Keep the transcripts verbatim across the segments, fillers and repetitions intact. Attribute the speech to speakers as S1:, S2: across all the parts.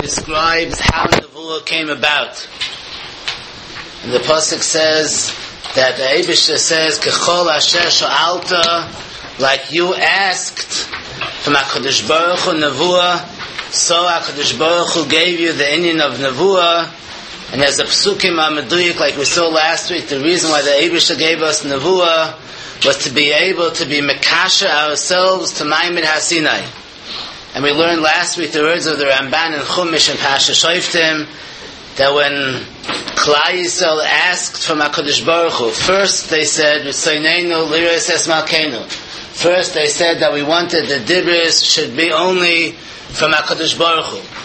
S1: describes how Nevuah came about. And the pasuk says that the Eibishter says, "Kechol asher sha'alta," like you asked from HaKadosh Baruch Hu Nevuah, so HaKadosh Baruch Hu gave you the inyan of Nevuah. And as the Psukim HaMeduyik, like we saw last week, the reason why the Eibishter gave us Nevuah was to be able to be Mekasha ourselves to Maimed HaSinai. And we learned last week the words of the Ramban and Chumash and Pasha Shoftim, that when Klal Yisrael asked from HaKadosh Baruch Hu, first they said, "V'tzayneinu liros es malkeinu." First they said that we wanted the dibros should be only from HaKadosh Baruch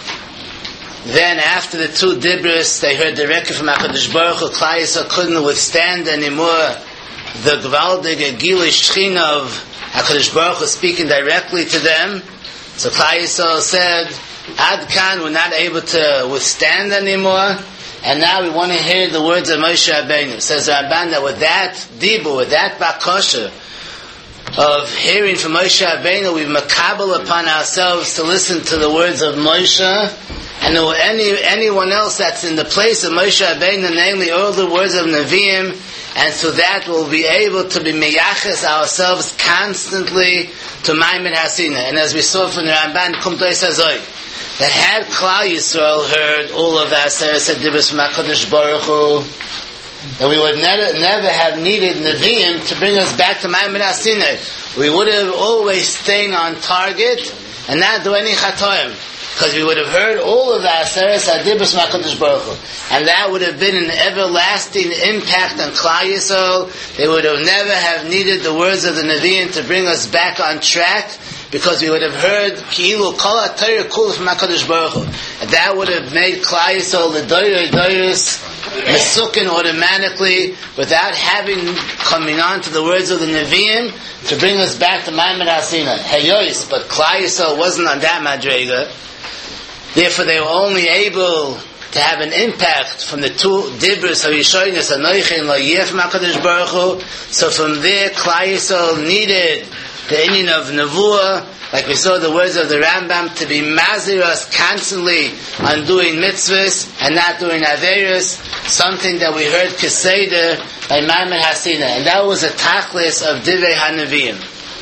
S1: Hu. Then after the two dibros, they heard directly from HaKadosh Baruch Hu. Klal Yisrael couldn't withstand anymore the Gvaldig Gilui Shechina of HaKadosh Baruch Hu speaking directly to them. So Klal Yisrael said, Ad Kan, we're not able to withstand anymore, and now we want to hear the words of Moshe Rabbeinu. Says Ramban that with that dibur, with that bakosha of hearing from Moshe Rabbeinu, we've makabel upon ourselves to listen to the words of Moshe, and any anyone else that's in the place of Moshe Rabbeinu, namely all the words of Nevi'im, and so that we'll be able to be meyaches ourselves constantly to Maimed HaSinai. And as we saw from the Ramban, Kum Tois Hazoy, that had Klal Yisrael heard all of the Aseret Dibros from HaKadosh Baruch Hu, that we would never, never have needed Nevi'im to bring us back to Maimed HaSinai. We would have always stayed on target and not do any chatoim, because we would have heard all of the Aseret Dibros from HaKadosh Baruch Hu, and that would have been an everlasting impact on Klal Yisrael. They would have never have needed the words of the Nevi'im to bring us back on track, because we would have heard Ki'ilu Kol HaTorah Kula from HaKadosh Baruch Hu. And that would have made Klal Yisrael the Doyer Doyers Mesukin automatically, without having coming on to the words of the Nevi'im to bring us back to Maimed HaSinai. Heyois, but Klal Yisrael wasn't on that madrega. Therefore they were only able to have an impact from the two dibros of Yishoynes, Anoichi and Lo Yeh from HaKadosh Baruch Hu. So from there Klal Yisrael needed the inyan of Nevuah, like we saw the words of the Rambam, to be maziras constantly on doing mitzvahs and not doing averos, something that we heard Keseder by Maimed HaSinai. And that was a tachlis of Divrei HaNevi'im.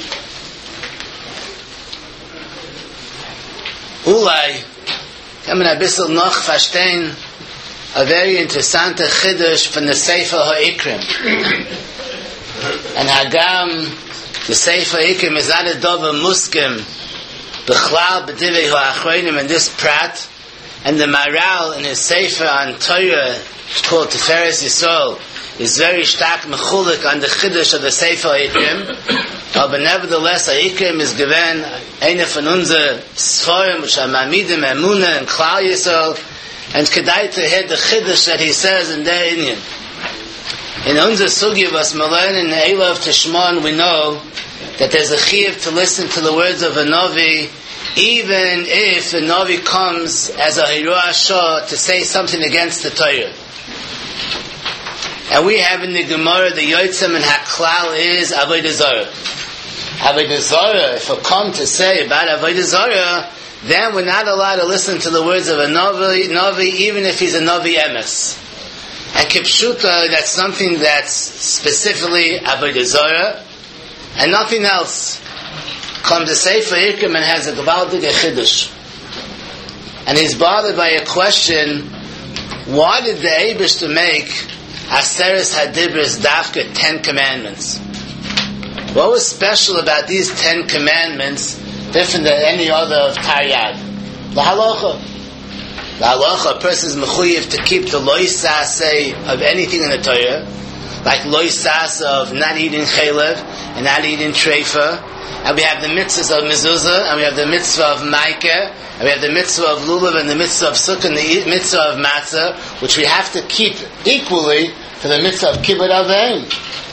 S1: Ulai, kann man ein bisschen noch verstehen, a very interessante Chiddush from the Sefer HaIkrim. And Hagam, the Sefer HaIkrim is not a dover muskim, b'chlal b'divrei ha'achronim, in this prat, and the Maral in his Sefer on Torah, called Tiferes Yisrael, is very stark mechulik on the Chiddush of the Sefer HaIkrim. But nevertheless, HaIkrim is given eine von unser Sforim, which are Mamidim, Emunah, and Klal Yisrael, and kedai to hear the Chiddush that he says in their Inyan. In unser Sugi, was we learn in the Eilah of Tishmon, we know that there's a chiyuv to listen to the words of a Navi, even if the Navi comes as a Hiruah Shah to say something against the Torah. And we have in the Gemara, the Yotzim and Haklal is Avodah Zarah. Avodah Zarah, if we come to say about Avodah Zarah, then we're not allowed to listen to the words of a Navi, Navi even if he's a Navi Emes. And Kipshuta, that's something that's specifically Avodah Zarah, and nothing else. Comes to Sefer HaIkrim and has a Gvaldig Chiddush. And he's bothered by a question, why did the Eibishter make Aseres HaDibros Dafka Ten Commandments? What was special about these Ten Commandments different than any other of Taryag? The halacha. The halacha, a person is mechuyev to keep the lois saseh of anything in the Torah, like lois saseh of not eating chelev and not eating treifa. And we have the mitzvahs of mezuzah, and we have the mitzvah of maikeh, and we have the mitzvah of lulav, and the mitzvah of sukkah, and the mitzvah of matzah, which we have to keep equally to the mitzvah of kibbud avein.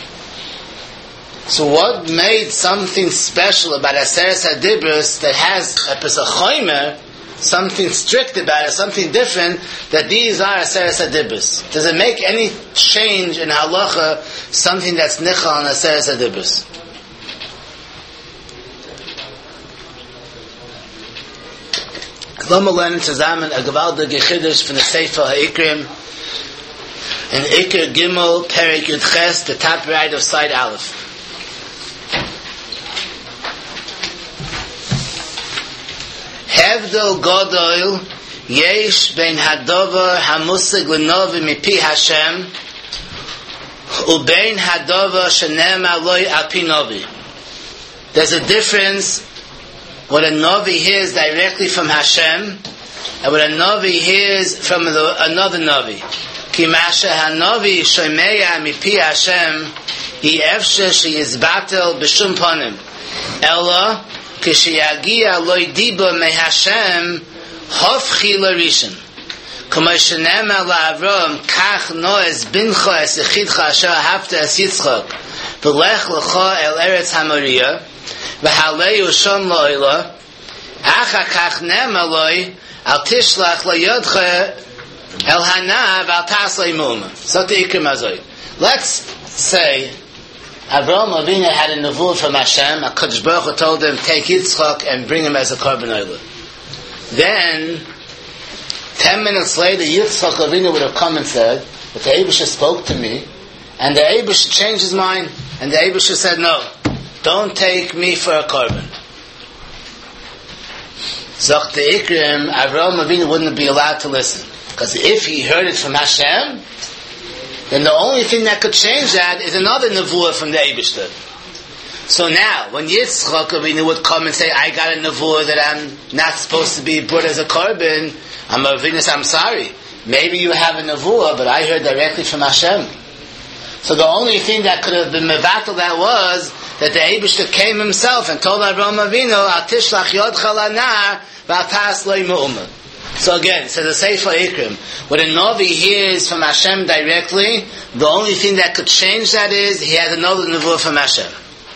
S1: So what made something special about Aseres HaDibros that has a pesach chomer, something strict about it, something different, that these are Aseres HaDibros? Does it make any change in halacha, something that's nichal on Aseres HaDibros? Lama lernen zusammen a gewaltige Chiddush von der Sefer HaIkrim in Iker Gimel Perek Yud Ches, the top right of side Aleph. Hevdol Godol Yesh Ben Hadover Hamusig L'Novi Mipi Hashem Ubein Hadover Shenem Aloi Api Novi. There's a difference what a Novi hears directly from Hashem and what a Novi hears from the, another Novi. Ki Masha HaNovi Shomeya Mipi Hashem Hi Efshe Sheyizbatel B'Shum Ponim Ela Kishiyagia Loi Diba Me Hashem Hofchi L'Rishon Kama Shenem Ala Avram Kach Noes Bincha Es Echidcha Asher Hafta Es Yitzchak V'lech L'cha El Eretz HaMoriah V'haleu Shom Lo'ila Acha Kach Nem Aloi Al Tishlach L'Yodcha El Hana V'al Tas L'Imum. So to Ikrim Azoi. Let's say Avraham Avinu had a nevuah from Hashem. HaKadosh Baruch Hu told him, take Yitzchak and bring him as a korban oila. Then, ten minutes later, Yitzchak Avinu would have come and said, but the Eibusha spoke to me, and the Eibusha changed his mind, and the Eibusha said, no, don't take me for a korban. Zok the Ikrim, Avraham Avinu wouldn't be allowed to listen. Because if he heard it from Hashem, then the only thing that could change that is another nevuah from the Eibishter. So now, when Yitzchak Avinu would come and say, I got a nevuah that I'm not supposed to be brought as a korban, I'm Avinu, I'm sorry. Maybe you have a nevuah, but I heard directly from Hashem. So the only thing that could have been mevatel that was that the Eibishter came himself and told Avraham Avinu, Al tishlach yodcha lana v'al tas lo me'umah. So again, it says the Sefer Ikrim, when a Novi hears from Hashem directly, the only thing that could change that is he has another nevuah from Hashem.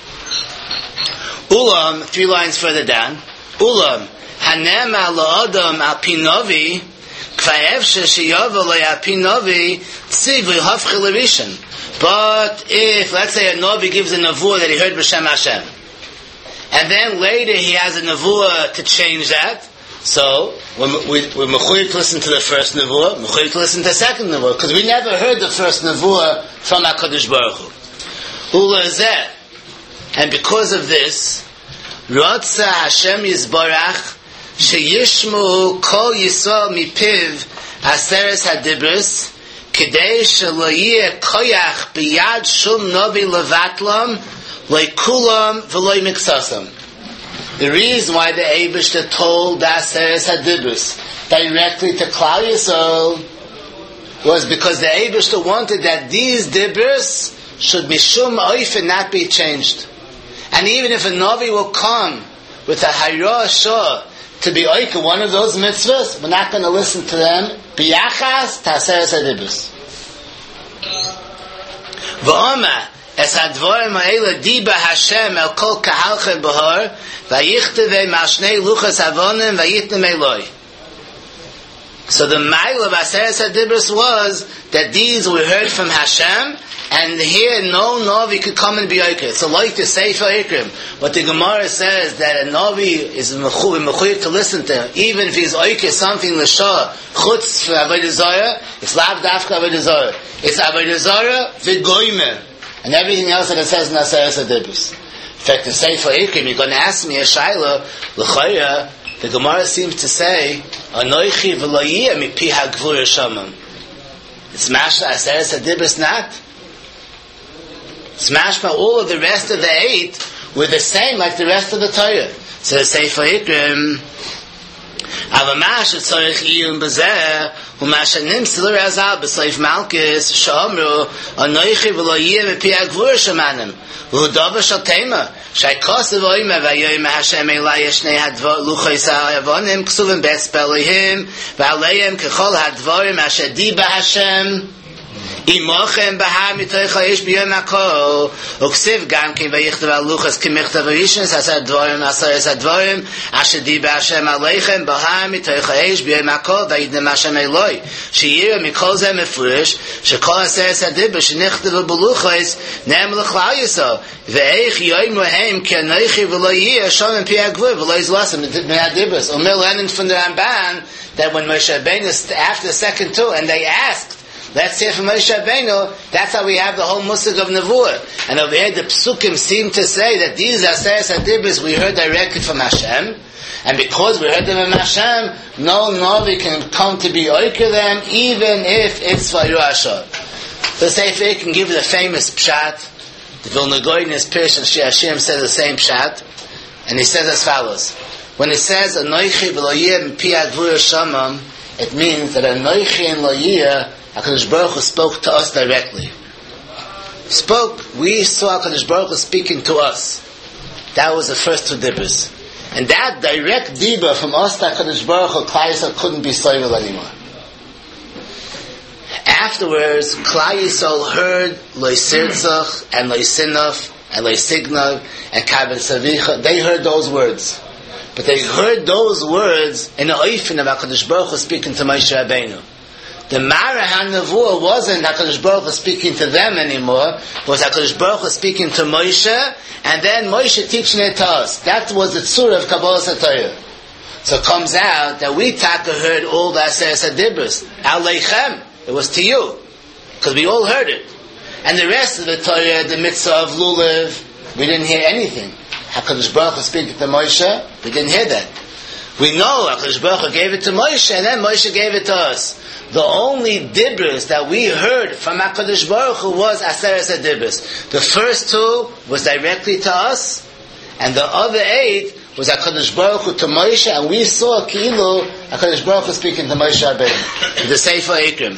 S1: Ulam, three lines further down, Ulam, hanem al adam al pi Novi, k'va'evshe sheyovel lo al pi Novi, tziv v'hafchi l'rishon. But if, let's say, a Novi gives a nevuah that he heard b'Shem Hashem, and then later he has a nevuah to change that, so we're, we, we're mechuyev to listen to the first nevuah, mechuyev to listen to the second nevuah, because we never heard the first nevuah from HaKadosh Baruch Hu. Ulazeh, and because of this, Rotza Hashem Yisbarach sheyishmu kol Yisrael mipiv aseres hadibros kedei shelo yeh koyach biyad shum novi levatlam leikulam v'loy miksasam. The reason why the Eibishter told the Aseres HaDibros directly to Klal Yisrael was because the Eibishter wanted that these Dibros should be shum oif and not be changed. And even if a Novi will come with a Hayra Shah to be oik one of those mitzvahs, we're not going to listen to them. Biyachas to Aseres HaDibros. V'oma Es hadvorim ha'ela diba Hashem el kol kahalchem behor vayichtevei ma'shnei luchas avonim vayitnem eloi. So the mile of Aseres HaDibros was that these were heard from Hashem, and here no Novi could come and be oiker. So like the Sefer Ikrim, what the Gemara says that a Novi is mechuyev to listen to, even if he's oiker something l'shah chutz for avodah zarah, it's lav dafka avodah zarah. It's avodah zarah v'goymer. And everything else that it says in Aseres HaDibros. In fact, the Sefer Ikrim, you're going to ask me a shayla, l'chayra, the Gemara seems to say, Anoichi v'lo yiyeh mipi ha'gvur shamam. It's mashma Aseres HaDibros not. It's mashma all of the rest of the eight were the same like the rest of the Torah. So the Sefer Ikrim, Avamash tzorich iyun b'zeh u'mash nimtzil razal b'sleif malchus sh'omru anoichi v'lo yiyeh mipi ha'gvur shamanim v'hudavar shal tema shaykosav oime v'ayoyim Hashem elai yeshnei hadvar luchos ha'avonim ksuvim b'es belohim v'aleim kechol hadvarim asher diba Hashem Imochem bahar mitoicha ish b'yom hakol uksiv gam kin vayichtav al luchas kimichtav v'yishnes asar dvorim asar asar dvorim asher diba Hashem aleichem bahar mitoicha ish b'yom hakol vayidnem Hashem eloi sheyira mikol zeh mefurish shekol asar asar diba shenichtav b'luchas nem l'chlal yisrael ve'eich yoyim lohem ki anoichi v'lo yiyah shom pi ha'gvur v'lo yizlasem me'adibas Omer learning from the Ramban that when Moshe Rabbeinu after the second two and they asked, let's hear from Moshe Rabbeinu, that's how we have the whole musig of Nevuah. And over here the Psukim seem to say that these Aseres HaDibros we heard directly from Hashem, and because we heard them from Hashem, no Navi can come to be oiker them, even if it's Vayu Ashor. The Sefer can give the famous pshat, the Vilna Gaon in his Pirush and Shir Hashem says the same pshat, and he says as follows. When it says Anoichi v'lo yiyah m'pi ha'gvur shamam, it means that Anoichi and lo yiyah, HaKadosh Baruch Hu spoke to us directly. Spoke, we saw HaKadosh Baruch Hu speaking to us. That was the first two dibros. And that direct dibur from us to HaKadosh Baruch Hu, Klal Yisrael couldn't be soivel anymore. Afterwards, Klal Yisrael heard Lo Sirtzach and Lo Sinaf and Lo Signav and Kabel Savicha. They heard those words. But they heard those words in the oifin of HaKadosh Baruch Hu speaking to Moshe Rabbeinu. The Mara HaNevuah wasn't HaKadosh Baruch Hu speaking to them anymore. It was HaKadosh Baruch Hu speaking to Moshe, and then Moshe teaching it to us. That was the tzur of Kabbalas HaTorah. So it comes out that we taka heard all the Aseres HaDibros. Aleichem, it was to you. Because we all heard it. And the rest of the Torah, the mitzvah of Lulav, we didn't hear anything. HaKadosh Baruch Hu speaking to Moshe, we didn't hear that. We know HaKadosh Baruch Hu gave it to Moshe, and then Moshe gave it to us. The only dibros that we heard from HaKadosh Baruch Hu was Aseres HaDibros. The first two was directly to us, and the other eight was HaKadosh Baruch Hu to Moshe, and we saw Ki'ilu HaKadosh Baruch Hu speaking to Moshe Rabbeinu. The Sefer Ikrim.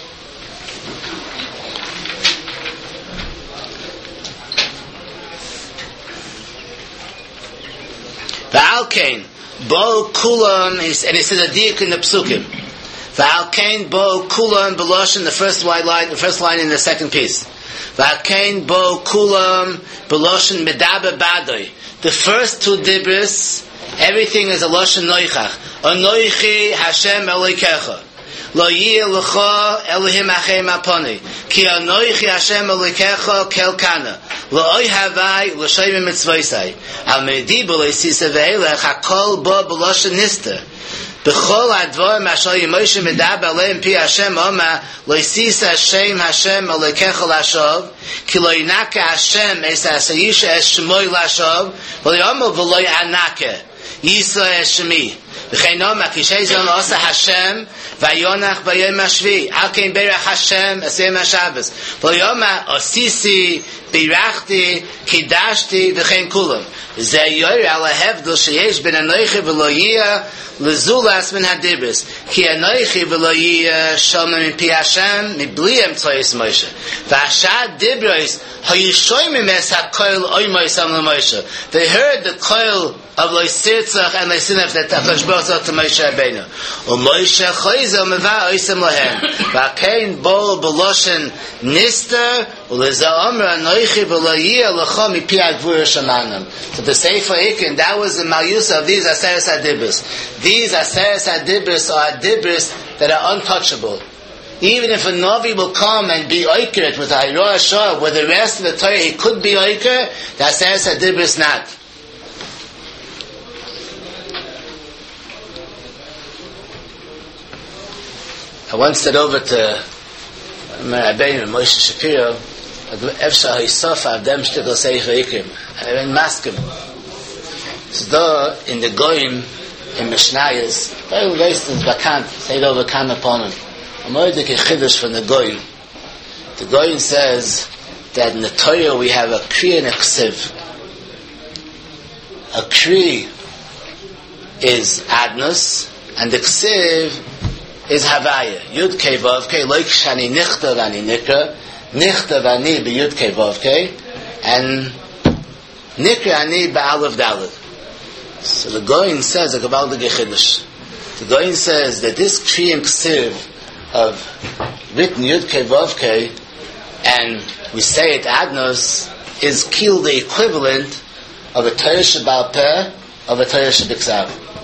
S1: V'alkein bo kulam, and he says a diuk in the psukim. V'alkein bo kulam beloshin, the first line, the first line in the second piece. V'alkein bo kulam beloshin medaber badoi. The first two dibros, everything is a loshin noichach. Anoichi Hashem Elokecha. Lo yiyeh lecha Elohim achem aponi. Ki anoichi Hashem Elokecha kel kana. Lo oy havai l'shoyim mitzvosai. Al meidi b'leisisa ve'elech hakol bo b'loshen nister. B'chol advorim asher Moshe medaber aleim pi Hashem oma leisisa Hashem Hashem Elokecha lashov. Ki lo yinake Hashem es asayisha es shmoi lashov. Lo yomo v'lo yanake Yisra es shmi. V'cheinoma kishayzon osa Hashem vayonach bayom hashvi. Al kein berach Hashem asayim hashavas. V'yoma osisi birachti kidashti v'chein kulam. Zeh yoyer ala hevdol sheyesh ben anoichi v'lo yiyah lezulas min hadibros. Ki anoichi v'lo yiyah shoma min pi Hashem mibli emtzoyis Moshe. V'ashad dibros hayishoymim es hakoil oimois am Moshe. They heard the koil of Lo Sirtzach and Lo Sinaf that HaKadosh Baruch Hu to Moshe Rabbeinu. U'Moshe choyzer meva oisem lahem. V'akein bol b'loshen nister u'leza omer anoichi v'lo yiyah lecha mipi ha'gvur shamanam. So the Sefer Ikin, that was the Malyusa of these Aseres HaDibros. These Aseres HaDibros are dibros that are untouchable. Even if a Navi will come and be oiker with a Hayroah Shor, where the rest of the Torah he could be oiker, the Aseres HaDibros not. I once said over to Rabbeinu Moshe Shapiro, Efshar Hisofa Avdem Shtikl Sefer Ikrim. I went maskim. So though in the Goyim, in Mishnayos, very lessons vakant, said over come upon him. I'm already a chiddush from the Goyim. The Goyim says that in the Torah we have a Kri and a Ksiv. A Kri is Adnus, and the Ksiv is Havaya. Yud Kei Vav Kei, Loik Shani Nichtav Ani Nikra, Nichtav Ani Be Yud Kei Vav Kei, and Nikra Ani Be Aleph Dalet. So the Goyin says, a Gabaldig Chiddush. The Goyin says that this Kri and Ksiv of written Yud Kei Vav Kei, and we say it Adnos, is killed the equivalent of a Torah Shebal Peh, of a Torah Shebiksav.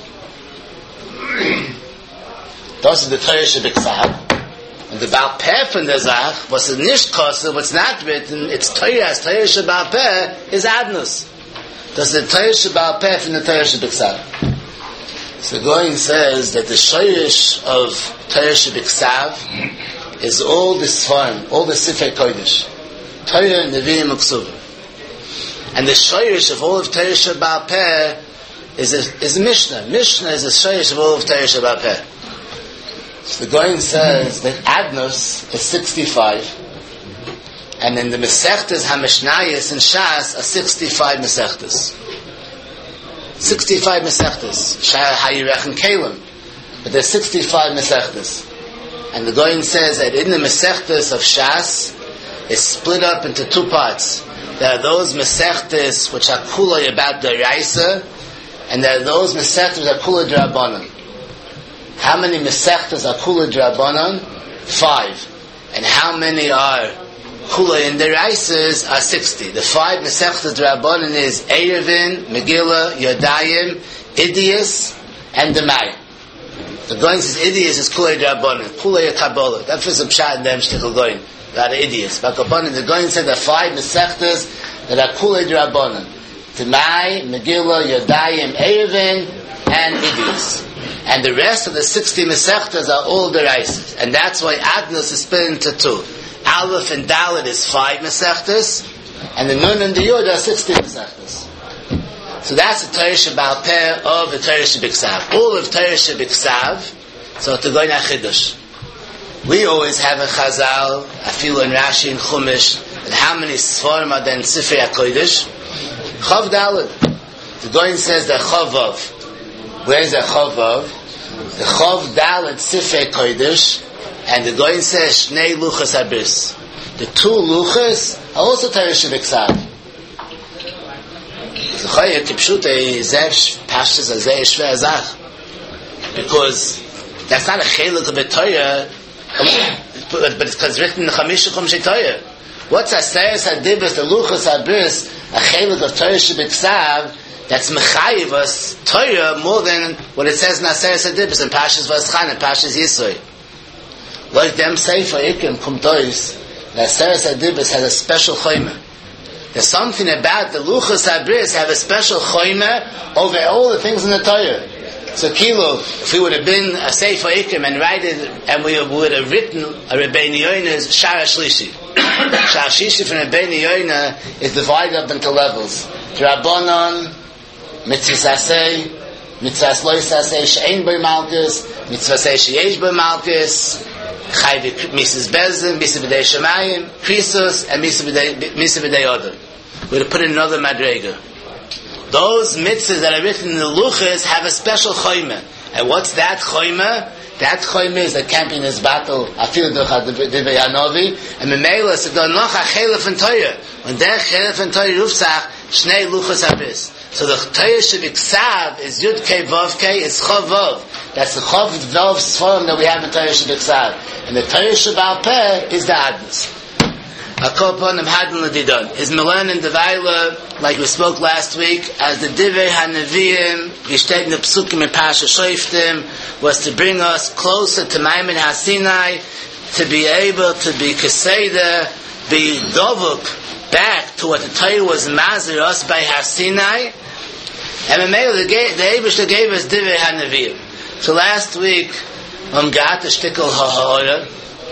S1: Das is the Torah Shebiksav. And the Baal Peh from the Zach, what's the Nishkosa, what's not written, it's Torah, as Torah Shebal Peh, is Adnos. Das is the Torah Shebal Peh from the Torah Shebiksav. So the Goyen says that the Shoyish of Torah Shebiksav is all the Sfarim, all the Sifrei Kodesh. Torah, Nevi'im, Uksuvim. And the Shoyish of all of Torah Shebal Peh is a, is a Mishnah. Mishnah is a Shoyish of all of Torah Shebal Peh. So the Goyen says that Adnos is sixty-five, and in the Mesechtas HaMishnayos and Shas are sixty-five Mesechtas. sixty-five Mesechtas. Hayirech and Kalim. But there's sixty-five Mesechtas. And the Goyen says that in the Mesechtas of Shas, it's split up into two parts. There are those Mesechtas which are Kulay about the Raisa, and there are those Mesechtas which are Kulay D'Rabbanan. How many Mesechtas are Kulay D'Rabbanan? Five. And how many are Kulay in the Raisas are sixty. The five Mesechtas D'Rabbanan is Erevin, Megillah, Yodayim, Idias, and Demai. The Goyen says Idias is Kulay D'Rabbanan, Kulay Kabbalah. That was a pshat in them shtichel Goyen. That are Idias. But the Goyen said there are five Mesechtas that are Kulay D'Rabbanan. Demai, Megillah, Yodayim, Erevin, and Idias. And the rest of the sixty Mesechtas are all the Raisas. And that's why Adnos is split into two. Aleph and Dalet is five Mesechtas, and the Nun and the Yud are sixty Mesechtas. So that's the Torah Shebal Peh of the Torah Shebiksav. All of Torah Shebiksav, so to go in Achidush. We always have a Chazal, Afilu and Rashi and Chumash, and how many Sforim are there in Sifrei HaKodesh? Chav Dalet. The Goyen says that Chavav. Where is the Chavav? The Chav Dalet Sifrei Kodesh, and the Goyen says Shnei Luchas Abris. The two Luchas are also Torah Shebiksav. The Chayah Kipshutei Zev Pashtas Azeh Shvei Azach, because that's not a Cheluk of a Torah, but it's because written in the Chamisha Chumshei Torah. What's Asayas Adibas, the Luchas Abris, a Cheluk of Torah Shebiksav? That's mechayiv us Torah more than what it says in Aseret Adibus and Pashas Vaschan and Pashas Yisroi. Like them say for Ikim Kum Tois, the Aseret Adibus has a special choyma. There's something about the Luchas Abris have a special choyma over all the things in the Torah. So Kilo, if we would have been a Sefer Ikim and write it, and we would have written a Rebbeinu Yona's Shara Shlishi. Shara Shlishi from Rebbeinu Yona is divided up into levels. Rabbanon, Mitzvah Sasei, Mitzvah Lo Sasei, She'ein B'y Malkus, Mitzvah Sasei She'esh B'y Malkus, Chayv Mises Bezin, Mises B'dei Shemayim, Krisus, and Mises B'dei Odom. We're going to put in another Madrega. Those mitzvahs that are written in the Luchas have a special choyma. And what's that choyma? That choyma is that can't be in his battle, Afil Ducha Divei Hanovi, and Memela said, Noch HaChelef and Torah. When they're Chelef and Torah Rufsach, Shnei Luchas Abis. So the Torah Shebiksav is Yud Kei Vav Kei, is Chav Vav. That's the Chav Vav Sforim that we have in Torah Shebiksav. And the Torah Shebal Peh is the Adnos. Akopon am Hadon Ladidon. Is Milan and Devaila, like we spoke last week, as the Divei HaNeviim, Yishtet in the Psukim and Pasha Shoiftim, was to bring us closer to Maimon HaSinai, to be able to be Keseda, be Dovuk, back to what the Torah was Mazir us by HaSinai, and the Eibishter gave us Divei HaNeviim. So last week, um got the Shtickle HaHa'ora,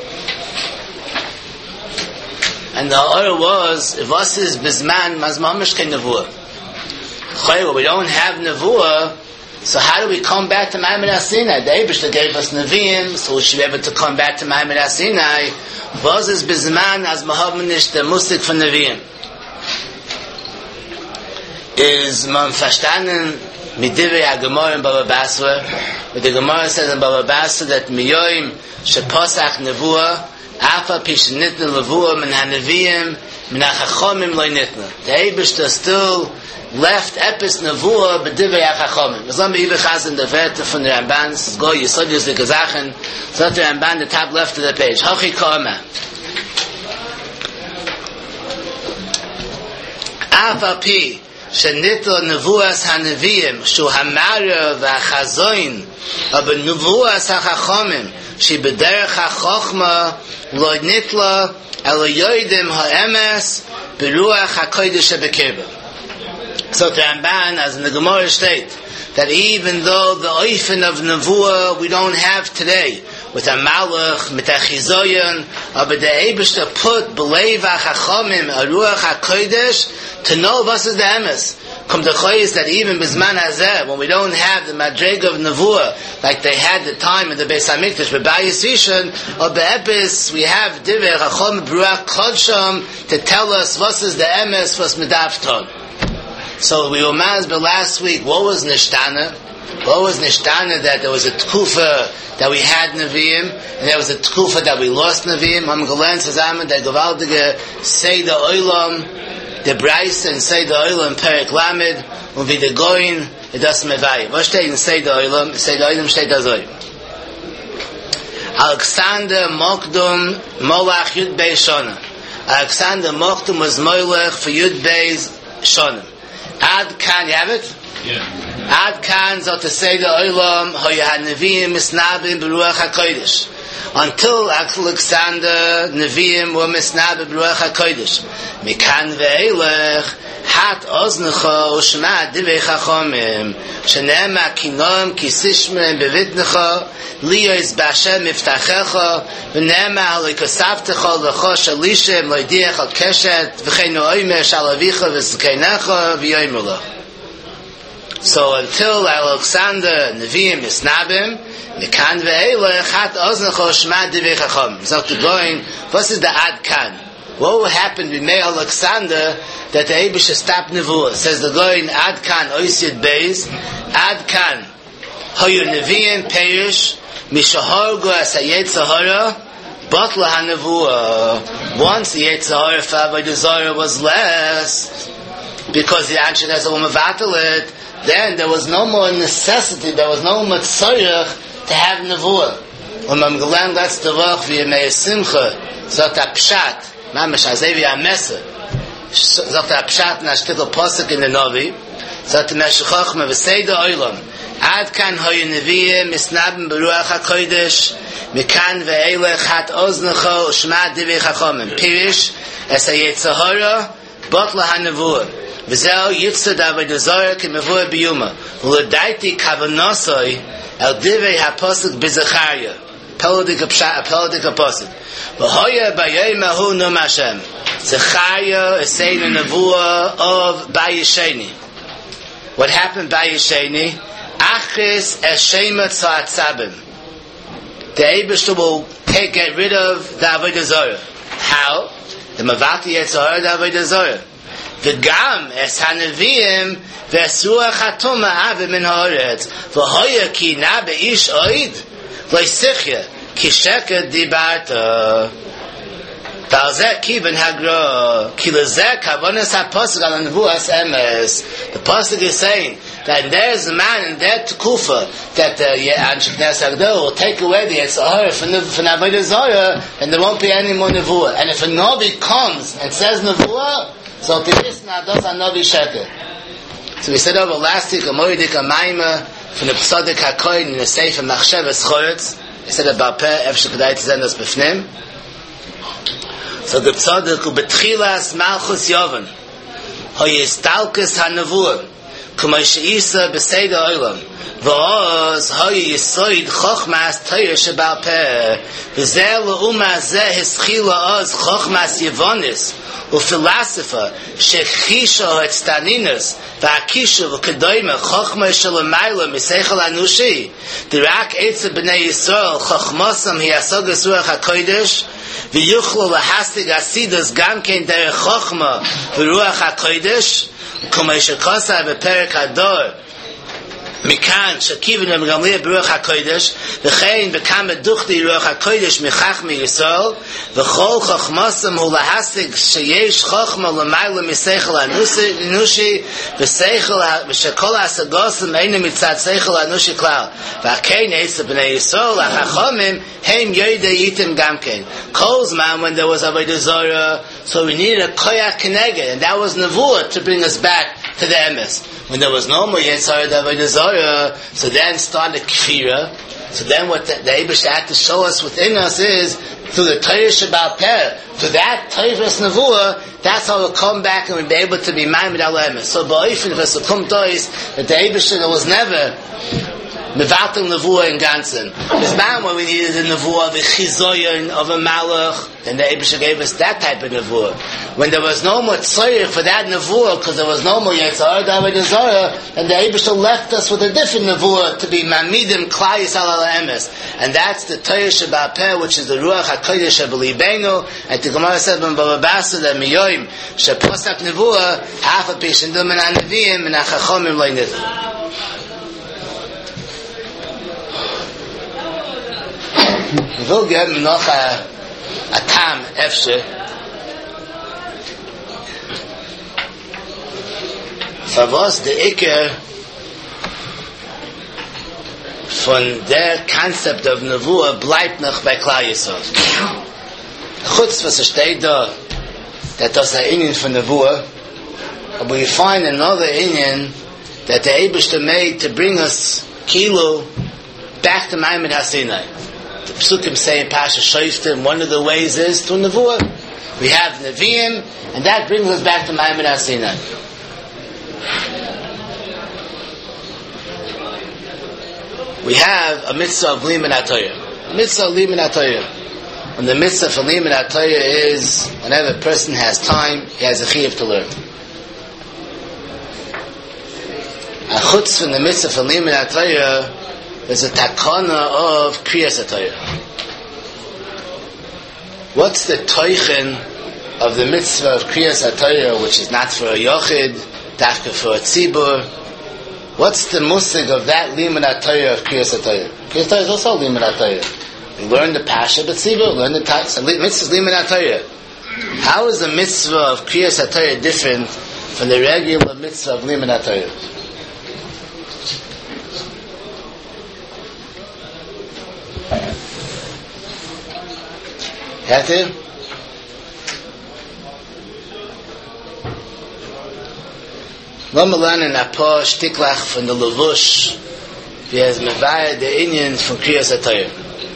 S1: and the order was, if us is bizman, mazmamish ke nevuah. We don't have nevuah, so how do we come back to Maimon HaSinai? The Eibishter gave us neviim, so we should be able to come back to Maimon HaSinai. Was is bizman, as mahavmanish, the musik for neviim. Is man verstanden, midivei ha-Gemara in Baba Basra, where the Gemara says in Baba Basra that miyoim sheposach nevuah, Afa pishnitna levuah min haneviim min hachachomim lo nitna. The Eibishter still left epis nevuah b'divrei hachachomim. As long as we have in the verte from the Ramban, this is go yisodiyos the gezachen, so that the Ramban, the top left of the page. Hachi ka'ama. Af al pi, shenitla nevuas haneviyim, shu hamara v'achazoin, aber nevuas hachachomim, she b'derech hachachma, lo nitla, elo yoidim ha'emes, b'ruach ha'kodesh ha'bekeba. So the Ramban, as in the Gemara state, that even though the oifen of Nevuah we don't have today, with a malach, with a chizoyon, but the Eibishter put b'leiv ha'chachamim, a ruach ha'kodesh, to know what is the emes. Come to choyes that even bizman hazeh, when we don't have the madrega of Nevuah, like they had the time in the Beis HaMikdash, but Bayis Rishon, or be'epis, we have divrei hachom b'ruach kodsham, to tell us what is the emes, what's medavton. So we were mazbeh last week, what was Nishtana? What was Nishtana? That there was a tkufa that we had Nevi'im, and there was a tkufa that we lost Nevi'im. Ham Galen says, Amen, the gewaltige Seder Olam, the Bryce and Seder Olam, Perek Lamed, und wie der Goyin, das Mevai. Was steht in Seder Olam? Seder Olam steht da so. Alexander Mokdum Molach Yud Beis Shona. Alexander Mokdum was Molach for Yud Beis Shona. Ad kan, you have it? Yeah. Ad kan zot to say the olam hoya neviim misnabim beruach hakodesh. Until Alexander neviim were misnabim beruach hakodesh. Mikan ve'elech hat oznecha u'shma divei chachomim shenema kinom kisishmem bevitnecha liyois b'ashem miftachecha v'nema halikosavtecha l'cho shalishem loidiach al keshet v'cheinu oimer shalavicha v'zkeinecha v'yoimulach. So until Alexander Nevi'im Misnabim, Mikan ve'elech hat oznecha u'shma divei chachomim. So to going, what is the ad kan? What will happen with May Alexander that the Eibush stopped Nevuah? Says the going Ad Kan Oisid Beis Ad Kan Hoyu Nevi'im Perish Mishahorgo as a Yetzahara Botla HaNevuah. Once the Yetzahara fell by the Zohar was less because the ancient has a woman vatalit, then there was no more necessity, there was no more tzorich to have Nevuah. When Mam Galan that's the Vach v'Yemei Simcha Zot HaPshat Mamash Azevi Amesa. Zot HaPshat Nashtikal Posuk in the Novi. Zot HaMeshachachma V'Seidah Oilam. Ad kan hoyu nevi'im misnabim beruach HaKodesh. Mikan ve'elech hat oznecho u'shma divei chachomim. Pirish es ha-yetzahara botla ha-nevuah. V'zeo yitzad avodah zarah k'mevuah biyuma. U'ledaiti kavanosoi el divei ha-posuk b'Zechariah. Pelodik ha-posuk. V'hoya b'yayim ahu num Hashem. Zechariah is saying the nevuah of Bayisheni. What happened Bayisheni? Achris eshema tza'atzabim. The Eibishter will take, get rid of the Avodah Zarah. How? The Mavati Yetzahara the Avodah Zarah. V'gam es haneviim v'esruach hatoma avim min ha'oretz v'hoya ki na be'ish oid v'isichya ki sheker dibarta Talzeh kiven hagra ki lezeh kavonas ha'posuk al nevuas emes. The posuk is saying that there's a man in that kufa that the Anshe Knesset Agdol will take away the Yetzahara from Avodah Zarah, and there won't be any more nevuah. And if a Novi comes and says nevuah, so this now does a Novi sheker. So we said over last week a Moedik Amayma from the Psadik HaKoyin in the Sefer Machshavas Choretz. I said about Peh Efshek Kedai Tzendas B'fnim. So the Psadik Ubetchilas Malchus Yovan Hoyestalkes HaNevuah Kumay she'isa b'seida olam v'oz hoyi yisoid chochmas toyer shebal peh v'zeh l'uma zeh hischila oz chochmas yevonis u'filosofa shechisha ha'etztaninus v'akisha v'kedoyma chochma shalamayla miseichel anushi dirak etza b'nei Yisrael chochmosam hiyasogas ruach hakodesh v'yuchlo lahastig asidas gamkein derech chochma v'ruach hakodesh Kumay shekasa beperek hador מכאן שכיוון למגמליה ברוח הקודש וכן בכמה דוכתי רוח הקודש מחכמי ישראל וכל חוכמוסם הוא להשיג שיש חוכמה למעלה משכל האנושי ושכל ההשגוסם אינו מצד שכל האנושי כלל והכן עצה בני ישראל החכמים הם יודעים גם כן כל זמן when there was avodah zarah so we needed a koyach keneged and that was nevuah to bring us back to the emes. When there was no more Yetzirah Avodah Zarah, so then started Kfira. So then what the, the Eibush had to show us within us is through the Torah Shabbat Per, to that Torah Nevuah, that's how we'll come back and we'll be able to be Maimed Al Emes. So Ba'ifin Vesukum Tois, that the Eibush was never Mevatel Nevuah in Gansen. There's man when we needed a Nevuah, the Chizoyon of a Malach, then the Eibush gave us that type of Nevuah. When there was no more Tzorich for that Nevuah, because there was no more Yetzirah Avodah Zarah, and the Eibush left us with a different Nevuah to be Mamidim Klai Yisrael Al Emes. And that's the Torah Shabbat Peh, which is the Ruach HaKodesh B'Libeinu, and the Gemara said in Baba Basra that Miyoim, Sheposak Nevuah, Afa Pishendum and Anavim, and Achachomim Loi Nidl. We will give him noch a, a tam efshe. For was the Iker von der Concept of Nevuah bleibt noch bei Klal Yisrael. Chutz was er steht da, that das ein Inyan von Nevuah, but we find another Inyan that the Eibishter made to bring us Kilo back to Maimed HaSinai. The Psukim say in Pasha Shoiftim, one of the ways is through Nevuah. We have Nevi'im, and that brings us back to Maimed HaSinai. We have a mitzvah of Liman HaTorah. A mitzvah of Liman HaTorah. And the mitzvah for Liman HaTorah is, whenever a person has time, he has a chiyuv to learn. A chutz from the mitzvah for Liman HaTorah, there's a takana of Kriyas HaTorah. What's the toichen of the mitzvah of Kriyas HaTorah, which is not for a yochid, dafka for a tzibur? What's the musig of that Liman HaTorah of Kriyas HaTorah? Kriyas HaTorah is also Liman HaTorah. We learn the Pasha B'tzibur, learn the Taz, mitzvah is Liman HaTorah. How is the mitzvah of Kriyas HaTorah different from the regular mitzvah of Liman HaTorah? Got it? Lama learn in Apo Shtiklach from the Levush, he has mevayed the Indians from Kriyas HaTorah.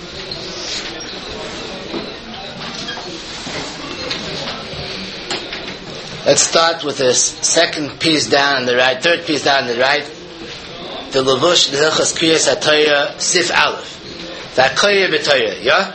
S1: Let's start with this second piece down on the right, third piece down on the right. The Levush, the Hilchas Kriyas HaTorah, Sif Aleph. V'akoyeh b'Torah, yeah?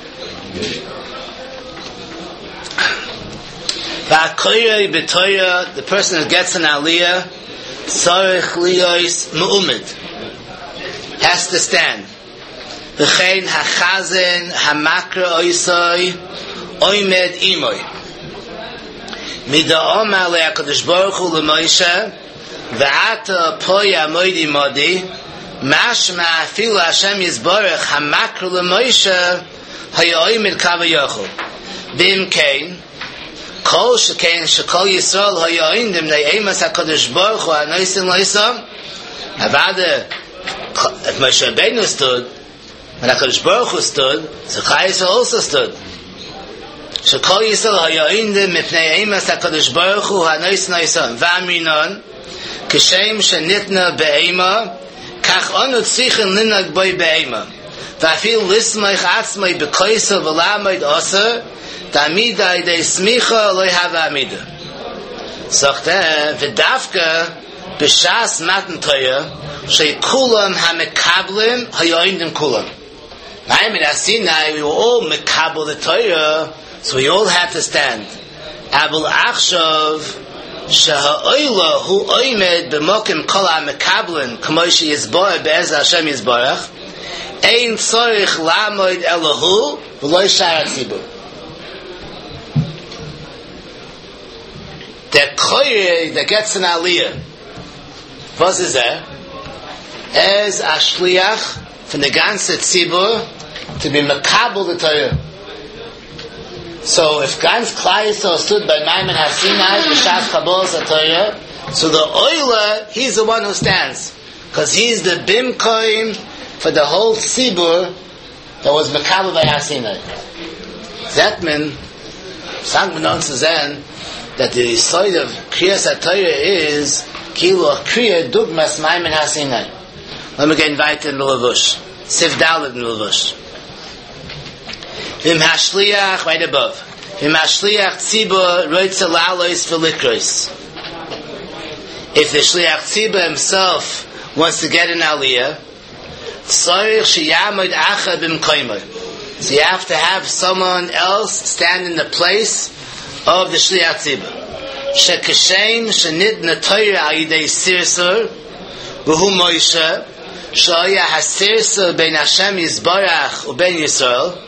S1: V'akoyeh b'Torah, the person who gets an aliyah, tzarich liyos me'umid, has to stand. V'chein hachazen hamakra oisoi oimed imoy. Mida'om alei HaKadosh Baruch Hu l'Moshe v'ata po yamoid imodi mashma afilu Hashem yizborech hamakra l'Moshe hayoimid kavayochu bim kein kol shekein shekol Yisrael hayoindim le'emas HaKadosh Baruch Hu hanoisim loisam avada if Moshe Rabbeinu stood when HaKadosh Baruch Hu stood so Chai Yisrael also stood shekol Yisrael hayoindim mipnei emas HaKadosh Baruch Hu hanoisim loisam v'aminon kishem shenitna be'ema kach onu tzichin linag boi be'ema v'afil lismach atzmai b'koisa v'lamoid osa ta'amida idei smicha loi hava amida sochte v'davka b'shas matan toya shei kulam ha-mekablim hayoindim kulam Maimed HaSinai we were all mekabel the Torah so we all had to stand Abul Achshav Sheha'oila hu oimed b'mokim kol ha-mekablin k'moi she'yizborah be'ez Hashem yizborach ein tzorich la'amoid elohu v'loi shar ha'tzibur. The koyre that gets an aliyah, what is that? as a shliach from the ganze tzibur to be makabel the Torah. So if Gans Klal Yisrael stood by Maimon HaSinai b'shas Kabbalas HaTorah, so the Oila, he's the one who stands, because he's the bimkoim for the whole tzibur that was makabel by HaSinai. That means, Sank Menon Suzen, that the side of Kriyas HaTorah is Kilo Kriya Dugmas Maimon HaSinai. Let me get invited in Levush. Sif Dalet in Levush. Vim hashliach, right above. Vim hashliach tzibur roitza la'alois v'likrois. If the shliach tzibur himself wants to get an aliyah, tzorich sheyamod acha b'mkoimah. So you have to have someone else stand in the place of the shliach tzibur. Shekashem shenit natoyer al yidei sirsur v'hu Moshe shaya hasirsur ben Hashem Yisbarach u'ben Yisrael.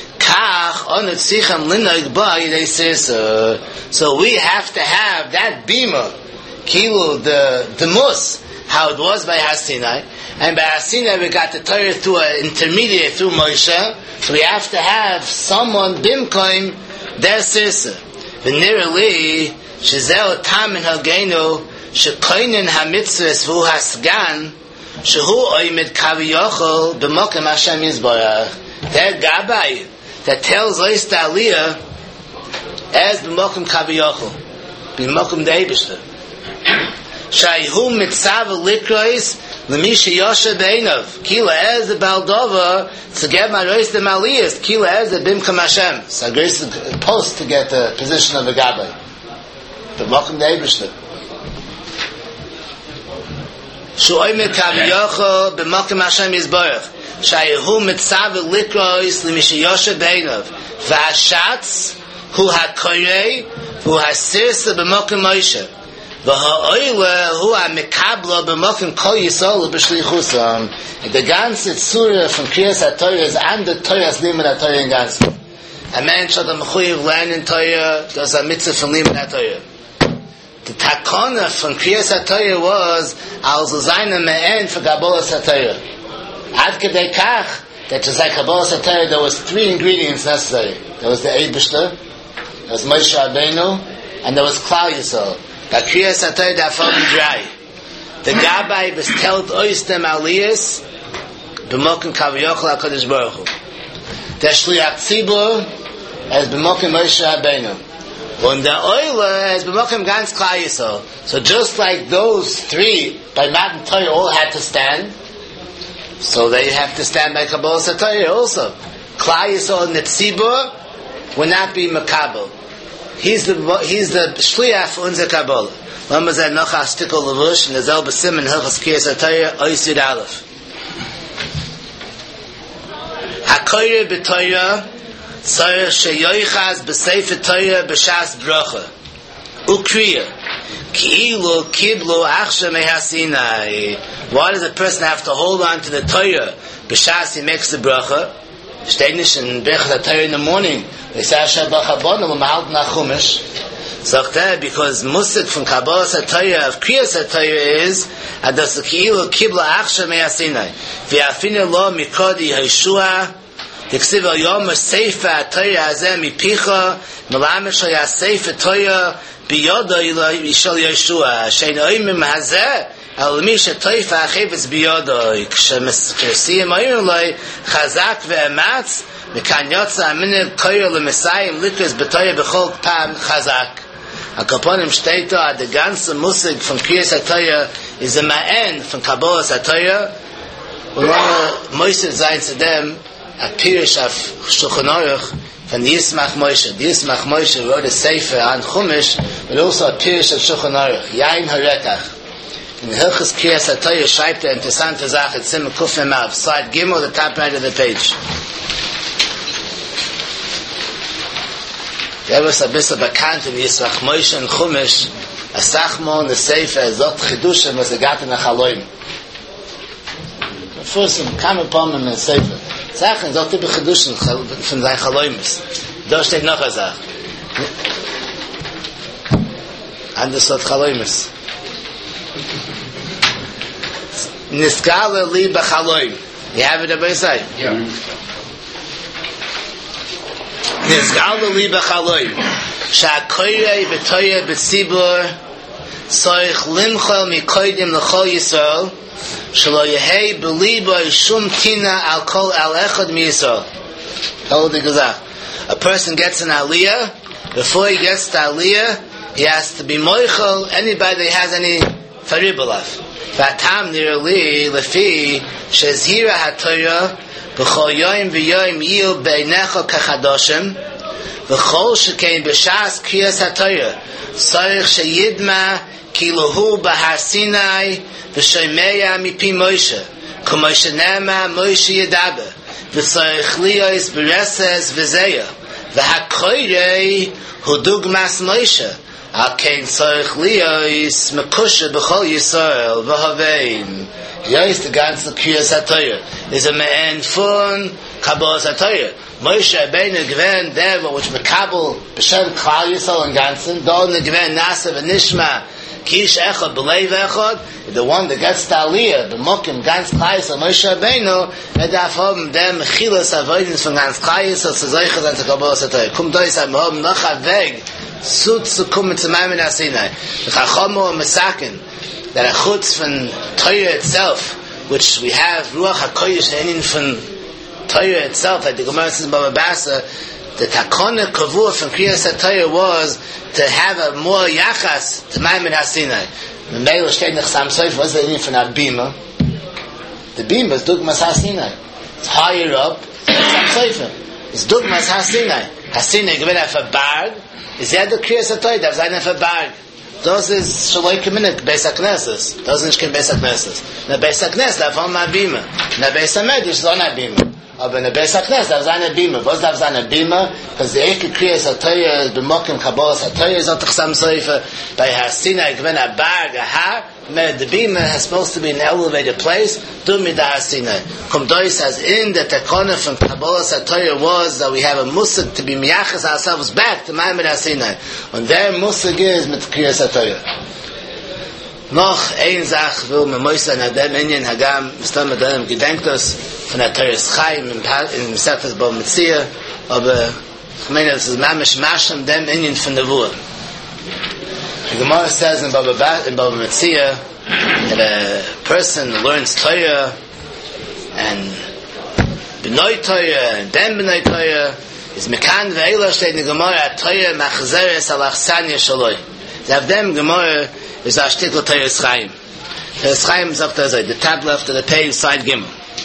S1: So we have to have that bima, kilu, the the mus, how it was by HaSinai, and by HaSinai we got the Torah through an intermediate through Moshe. So we have to have someone bimkoim their sirsa. V'nirali shezeh otam in hagenu shekoinen hamitzvus v'hu hasgan shehu oimid kaviyochol b'mokem Hashem Yisbarach. That Gabai that tells us the Aliyah as b'mokum kaviyochel, b'mokum the Eibishter. Shayhu mitzav likrois l'mi sheyoshe beinov, kila as the Baldova to get my rois the Maliyas, kila as the bimkum Hashem. So I grace the post to get the position of the Gabai, b'mokum the Eibishter. Shu'oimid kaviyochel b'mokum Hashem Yisbarach. Shayehu mitzav likrois l'mishiyoshe beinov v'ashatz hu hakoyei hu hasirsa b'mokim Moshe v'ha'oile hu ha'mekabla b'mokim kol Yisrael b'shlichusam. The ganze tzura from Kriyas HaTorah is under Torah's limud HaTorah in ganze. A man shall the mechuyev learn in Torah does a mitzvah from limud HaTorah. The takona from Kriyas HaTorah was al zayna me'en for Kabbalas HaTorah. Ad kedei kach, that just like Kabbalas HaTorah, there was three ingredients necessary. There was the Eibishter, there was Moshe Rabbeinu, and there was Klal Yisrael. That Kriyas HaTorah that fell dry. The Gabai was telt oistem aliyas b'mokim kaviyochel HaKadosh Baruch Hu. The Shliach Tzibur as b'mokim Moshe Rabbeinu. And the Oila as b'mokim Gans Klal Yisrael. So just like those three by Matan Torah all had to stand, so they have to stand by Kabbalas HaTorah also. Klal Yisrael and the Tzibur will not be makabel. He's the he's the shliach for unser Kabbalah. Lama zeh noch a stickel levush in the zel besim in Hilchos Kriyas HaTorah ois yud aleph. Hakoyer b'Torah tzarech sheyoichaz b'sefer Torah b'shas bracha ukriya ki'ilu kiblu achsha mehasinai. Why does a person have to hold on to the Torah b'shas he makes the bracha? Steinish in Berachas Torah in the morning. They say Asher b'chabonu u'mahalt nachumish. Zochteh, because musik from Kabbalas HaTorah of Kriyas HaTorah is adas ki'ilu kibla achsha me'asinai v'afinu lo mikodi ha'yeshua tiksiv al yom sefer HaTorah hazeh mipicha melamish ha'sefer Torah biyodo yishal Yeshua shein oimim hazeh al mi shetoifa achevitz biyodo k'shemesiyim oimim loi chazak ve'ematz mekan yotza amineh koyer le'mesayim likres b'Torah b'chol pan chazak. Akaponim steht da, the ganze Musik von Kriyas HaTorah is a ma'en von Kabbalas HaTorah. Und wenn Moshe sein zu dem, a Pirish auf Shulchan Aruch von Yismach Moshe. Yismach Moshe wrote a Sefer on Chumash, but also a Pirish of Shulchan Aruch, Yain HaRekach. In Hilchos Kriyas HaTorah schreibt er interessante Sache, Zimmer Kuf Memav, side Gimel, the top right of the page. Der was a bissel bekannt in Yismach Moshe and Chumash, a Sachmon, the Sefer, Zot Chidushim, was a gat in a Chaloim. First, kam upon him in the Sefer. Sachen, Zot Tibe Chidushim, von sein Chaloimis. Da steht noch eine Sache. Anders Zot Chaloimis. Niskala li b'chaloim. You have it everybody say?
S2: Yeah.
S1: Niskala li b'chaloim. Sha'koyrei b'toya b'tzibur soich limchol mikoydim l'chol Yisrael shelo yehei b'libo shum tina al kol al echad mi-Yisrael. Hold the gazah. A person gets an aliyah. Before he gets the aliyah, he has to be moichel anybody that has any faribalav. Vatam nirali lefi shezhira haTorah b'chol yoyim v'yoyim yiyu beinecha kachadoshem v'chol shekein b'shas kriyas haTorah sarich sheyidma kiluhu b'har Sinai v'shomeya mipi Moshe k'Moshe nema Moshe yedaber v'sarich liyos b'reses v'zeya v'hakoyrei hu dugmas Moshe al kein sarich liyos mekusha b'chol Yisrael v'havein Yos the ganze kriyas haTorah is a me'en fun kabbalas haTorah. Moshe Rabbeinu gewen der which mekabel b'shem klal Yisrael in ganzen don gewen nasa v'nishma kish echad b'leiv echad, the one that gets the aliyah the mokim ganz klal Yisrael Moshe Rabbeinu and darf haben dem chilas avoidance von ganz klal Yisrael zu solche ganze kabbalas haTorah. Kum dois am haben noch a weg zu zu kommen zu Maimen HaSinai. The Chachamo mesaken that a chutz from Torah itself, which we have Ruach HaKodesh einin from Torah itself, like the Gemara says in Baba Basa, the takona kavua from Kriyas HaTorah was to have a more yachas to Maimen HaSinai. The Meila Shtei Nechsam Soif was the einin from Abima. The Bima is Dugmas HaSinai. It's higher up, Nechsam Soifim. It's Dugmas HaSinai. HaSinai given af a barg, is yet the Kriyas HaTorah, that's ein af a barg. Das ist Shaloi Keminik, Beis HaKnesses. Das ist nicht kein Beis HaKnesses. Na Beis HaKnesses darf auch mal Bima. Na Beis HaMedrash ist auch eine Bima. Aber in der Beis HaKnesses darf sein eine Bima. Was darf sein eine Bima? Because the Eike Kriyas HaTorah, the Mokim Kabbalas HaTorah is not Chsam Soifa. By HaSinai, given a bar, a har, the Bima is supposed to be in an elevated place. Do me the HaSinai. Kumdoi says, in the Tekona from Kabbalas HaTorah was that we have a musig to be miyachas ourselves back to Maimen HaSinai. And their musig is mit Kriyas HaTorah. Noch ein Sach will me moisa na dem Inyan Hagam mistam mit dem Gedenktos von der Teres Chaim in Sefes Bo Metzia, aber ich meine, das ist mamish masham dem Inyan von der Wur. The Gemara says in Baba Metzia that a person learns Torah and B'noi Torah and then B'noi Torah is mekan ve'ela steht in the Gemara Torah machzeres al achsanya shaloi. They have them Gemara is a shtikl Teres Chaim. Teres Chaim sagt er so, the tab left of the page side Gimel.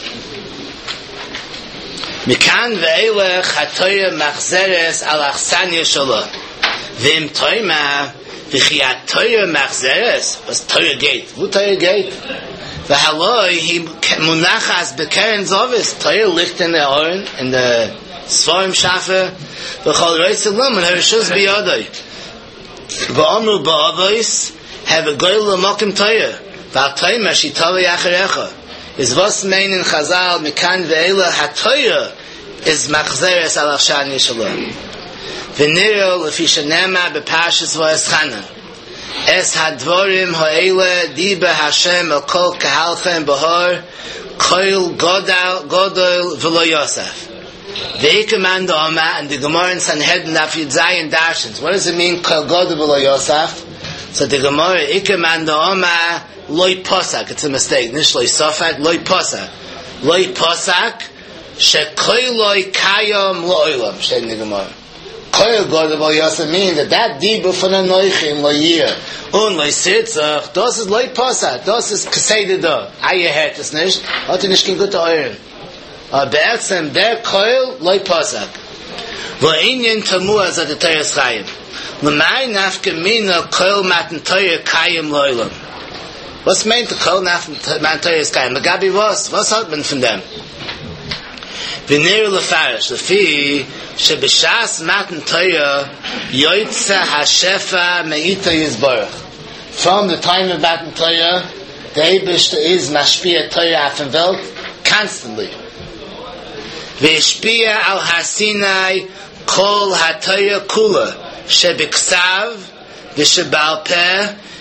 S1: Mekan ve'elech ha-Torah machzeres al achsanya shaloi. V'im Toima v'chiyat Torah machzeres was Torah gate. Wo Torah gate? V'haloi he munachas bekeren zovis. Torah licht in the oren, in the Svarim Shafer. V'chol reitz elam and her shuz biyadoi. V'omru ba'avois have a goyel l'mokim Torah. V'al-Toima shitava yacharecha. Is was mein in Chazal mekan ve'ela ha-Torah is machzeres al achsanya shaloi. V'niro lefi shenema b'parshas v'eschana es hadvorim ha'ele diba Hashem el kol kahalchem b'hor koil godol godol v'lo Yosef v'ikaman da'oma and the Gemara in Sanhedrin Daf Yud Zayin Darshans. What does it mean koil godol v'lo Yosef? So the Gemara ikaman da'oma loy posak, it's a mistake, nish loy sofak, loy posak loy posak shekoil loy kayom lo'olam shtei in the Gemara. Koil godol v'lo Yosef mean that that diba von a noichim lo yir un lo sitzach, das is loy posak, das is kaseide da aye het es nicht, hat er nicht kein guter euren. Aber be'etzem der koil loy posak wo inyen tamua zat the Teres Chaim l'may nafke mina koil matan Torah kayim lo'olam. What's meant to koil matan Torah kayim? Magabi was, was hat man von dem? V'nir lefarish lefi shebishas matan Torah yoytza hashefa me'ita yizborach. From the time of matan Torah, the Eibishter is mashpia Torah auf der Welt constantly. V'ishpia al hasinai kol ha-Torah kula shebiksav v'shebal peh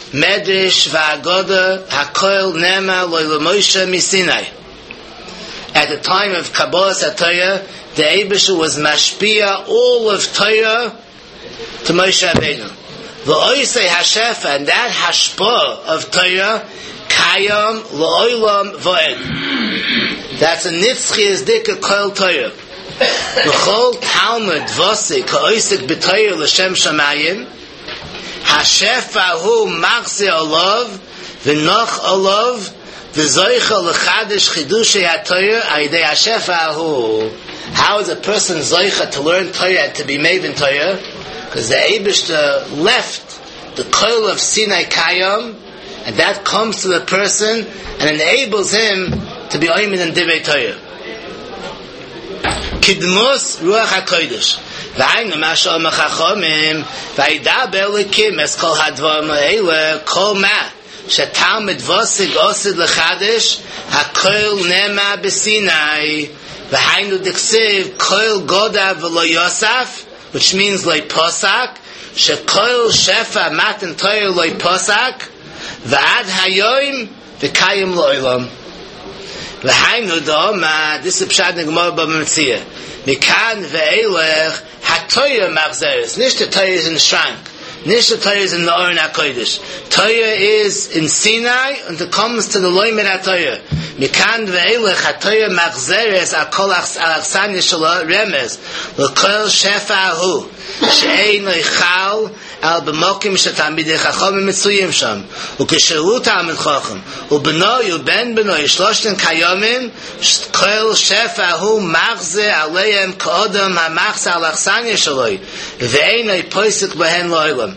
S1: Medrash va'agoda hakoil nema lo Moshe misinai. At the time of Kabbalah Torah, the Eibusha was mashpia all of Torah to Moshe Rabbeinu. V'oisei hashefa, and that hashpa of Torah, kayam lo'olam v'ed. That's a nitzchi as dika kol Torah. V'chol Talmud v'osik ha'oisik b'Torah l'shem shamayim, hashefa hu machzi olav, v'noch olav, v'zoicha l'chadish chidushay ha'Torah ayidei hashefa hu. How is a person zoicha to learn Torah and to be made in Torah? Because the Eibishter left the koil of Sinai Kayam, and that comes to the person and enables him to be oimin and divrei Torah. Kidmus ruach hakodesh, v'aynu ma she'omer chachomim, v'yidaber elikim es kol hadvarim ha'ele, kol ma she'talmid vosig osid l'chadesh, hakoil nema b'Sinai, v'haynu diksiv koil goda v'lo yosaf, which means like posak, shekoil shefa matan Torah like posak, v'ad hayoim v'kayim lo'olam. V'haynu da'oma, this is pshat negmor b'metzia. Mikan ve'elech ha'Torah machzeres. Nish the Torah is in Shrank. Nish the Torah is in the Oren HaKodesh. Torah is in Sinai, and it comes to the Loimer HaTorah. Mikan ve'elech ha'Torah machzeres akol achsanya shelo remez l'kol shefa hu she'ein loichal al b'mokim she'tamidei chachomim mitzuyim sham u'kesheru talmid chacham u'bnoi u'ben bnoi shloshten kayomim kol shefa hu machze aleihem k'odam ha'machze al achsanya sheloi ve'ein loipoisik behen lo'olam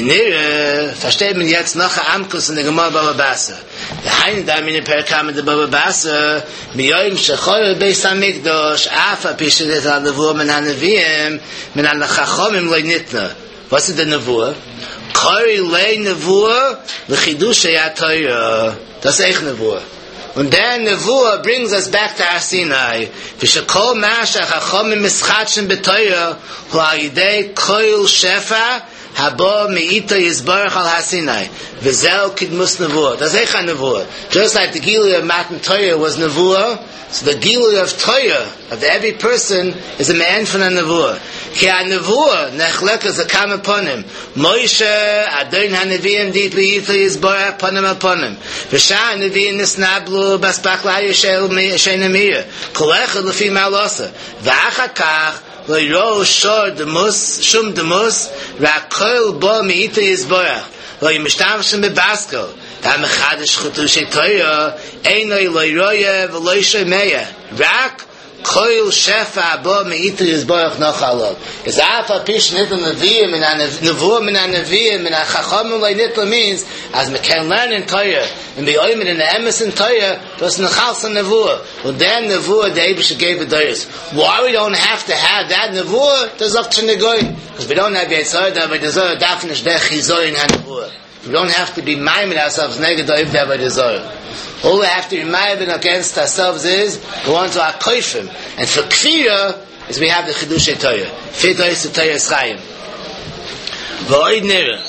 S1: v'nire versteht man jetzt noch ha'amkus in der Gemara Baba Basra v'hayin da min perkam in the Baba Basra miyoyim shechoyer beis hamikdosh afa pishedet al nevuah min haneviyim min al chachomim loy nitna. What's the nevuah? Kori lei nevuah l'chidushay ha'Torah. That's eich nevuah. And then nevuah brings us back to Har Sinai. V'shekol masha chachomim mischatshim b'Torah hu ha'yidei koil shefa haba me'ita yizbarach al Hasinai v'zel kidmus nevuah. That's eich nevuah. Just like the Gilui of Matan Torah was nevuah, so the Gilui of Torah of every person is a man from a nevuah. Ki ha-nevuah nechlekas akam upon him. Moshe adon ha-neviim dit li'ita yizbarach ponim upon him. V'shah ha-neviim nisnablu baspak la'yishel she'nemir. Kol echad l'fi ma'alosa. V'achar kach lo shor demus shum demus rakol bo meita yizborach lo yimishtamshim bebaskel am chadash chutushay Torah einoi lo roye v'lo shemeya rak koil shefa bo meita yizborach nochalov. Is afa pish nitl neviim min nevuah min neviim min chachamim lo nitl means as me can learn in Torah and be oimed in the emes in Torah was nechals and nevuah. Well then nevuah the Eibusha gave the doyos. Why we don't have to have that nevuah? There's up to negoy because we don't have Yitzhak but there's a dafnish dech hizoyin ha nevuah. We don't have to be maimed ourselves negative if there is a all we have to be maimed against ourselves is go on to our koifim. And for kfira is we have the chidushay Torah. Fidoi to Torah Eschayim. V'oid nira.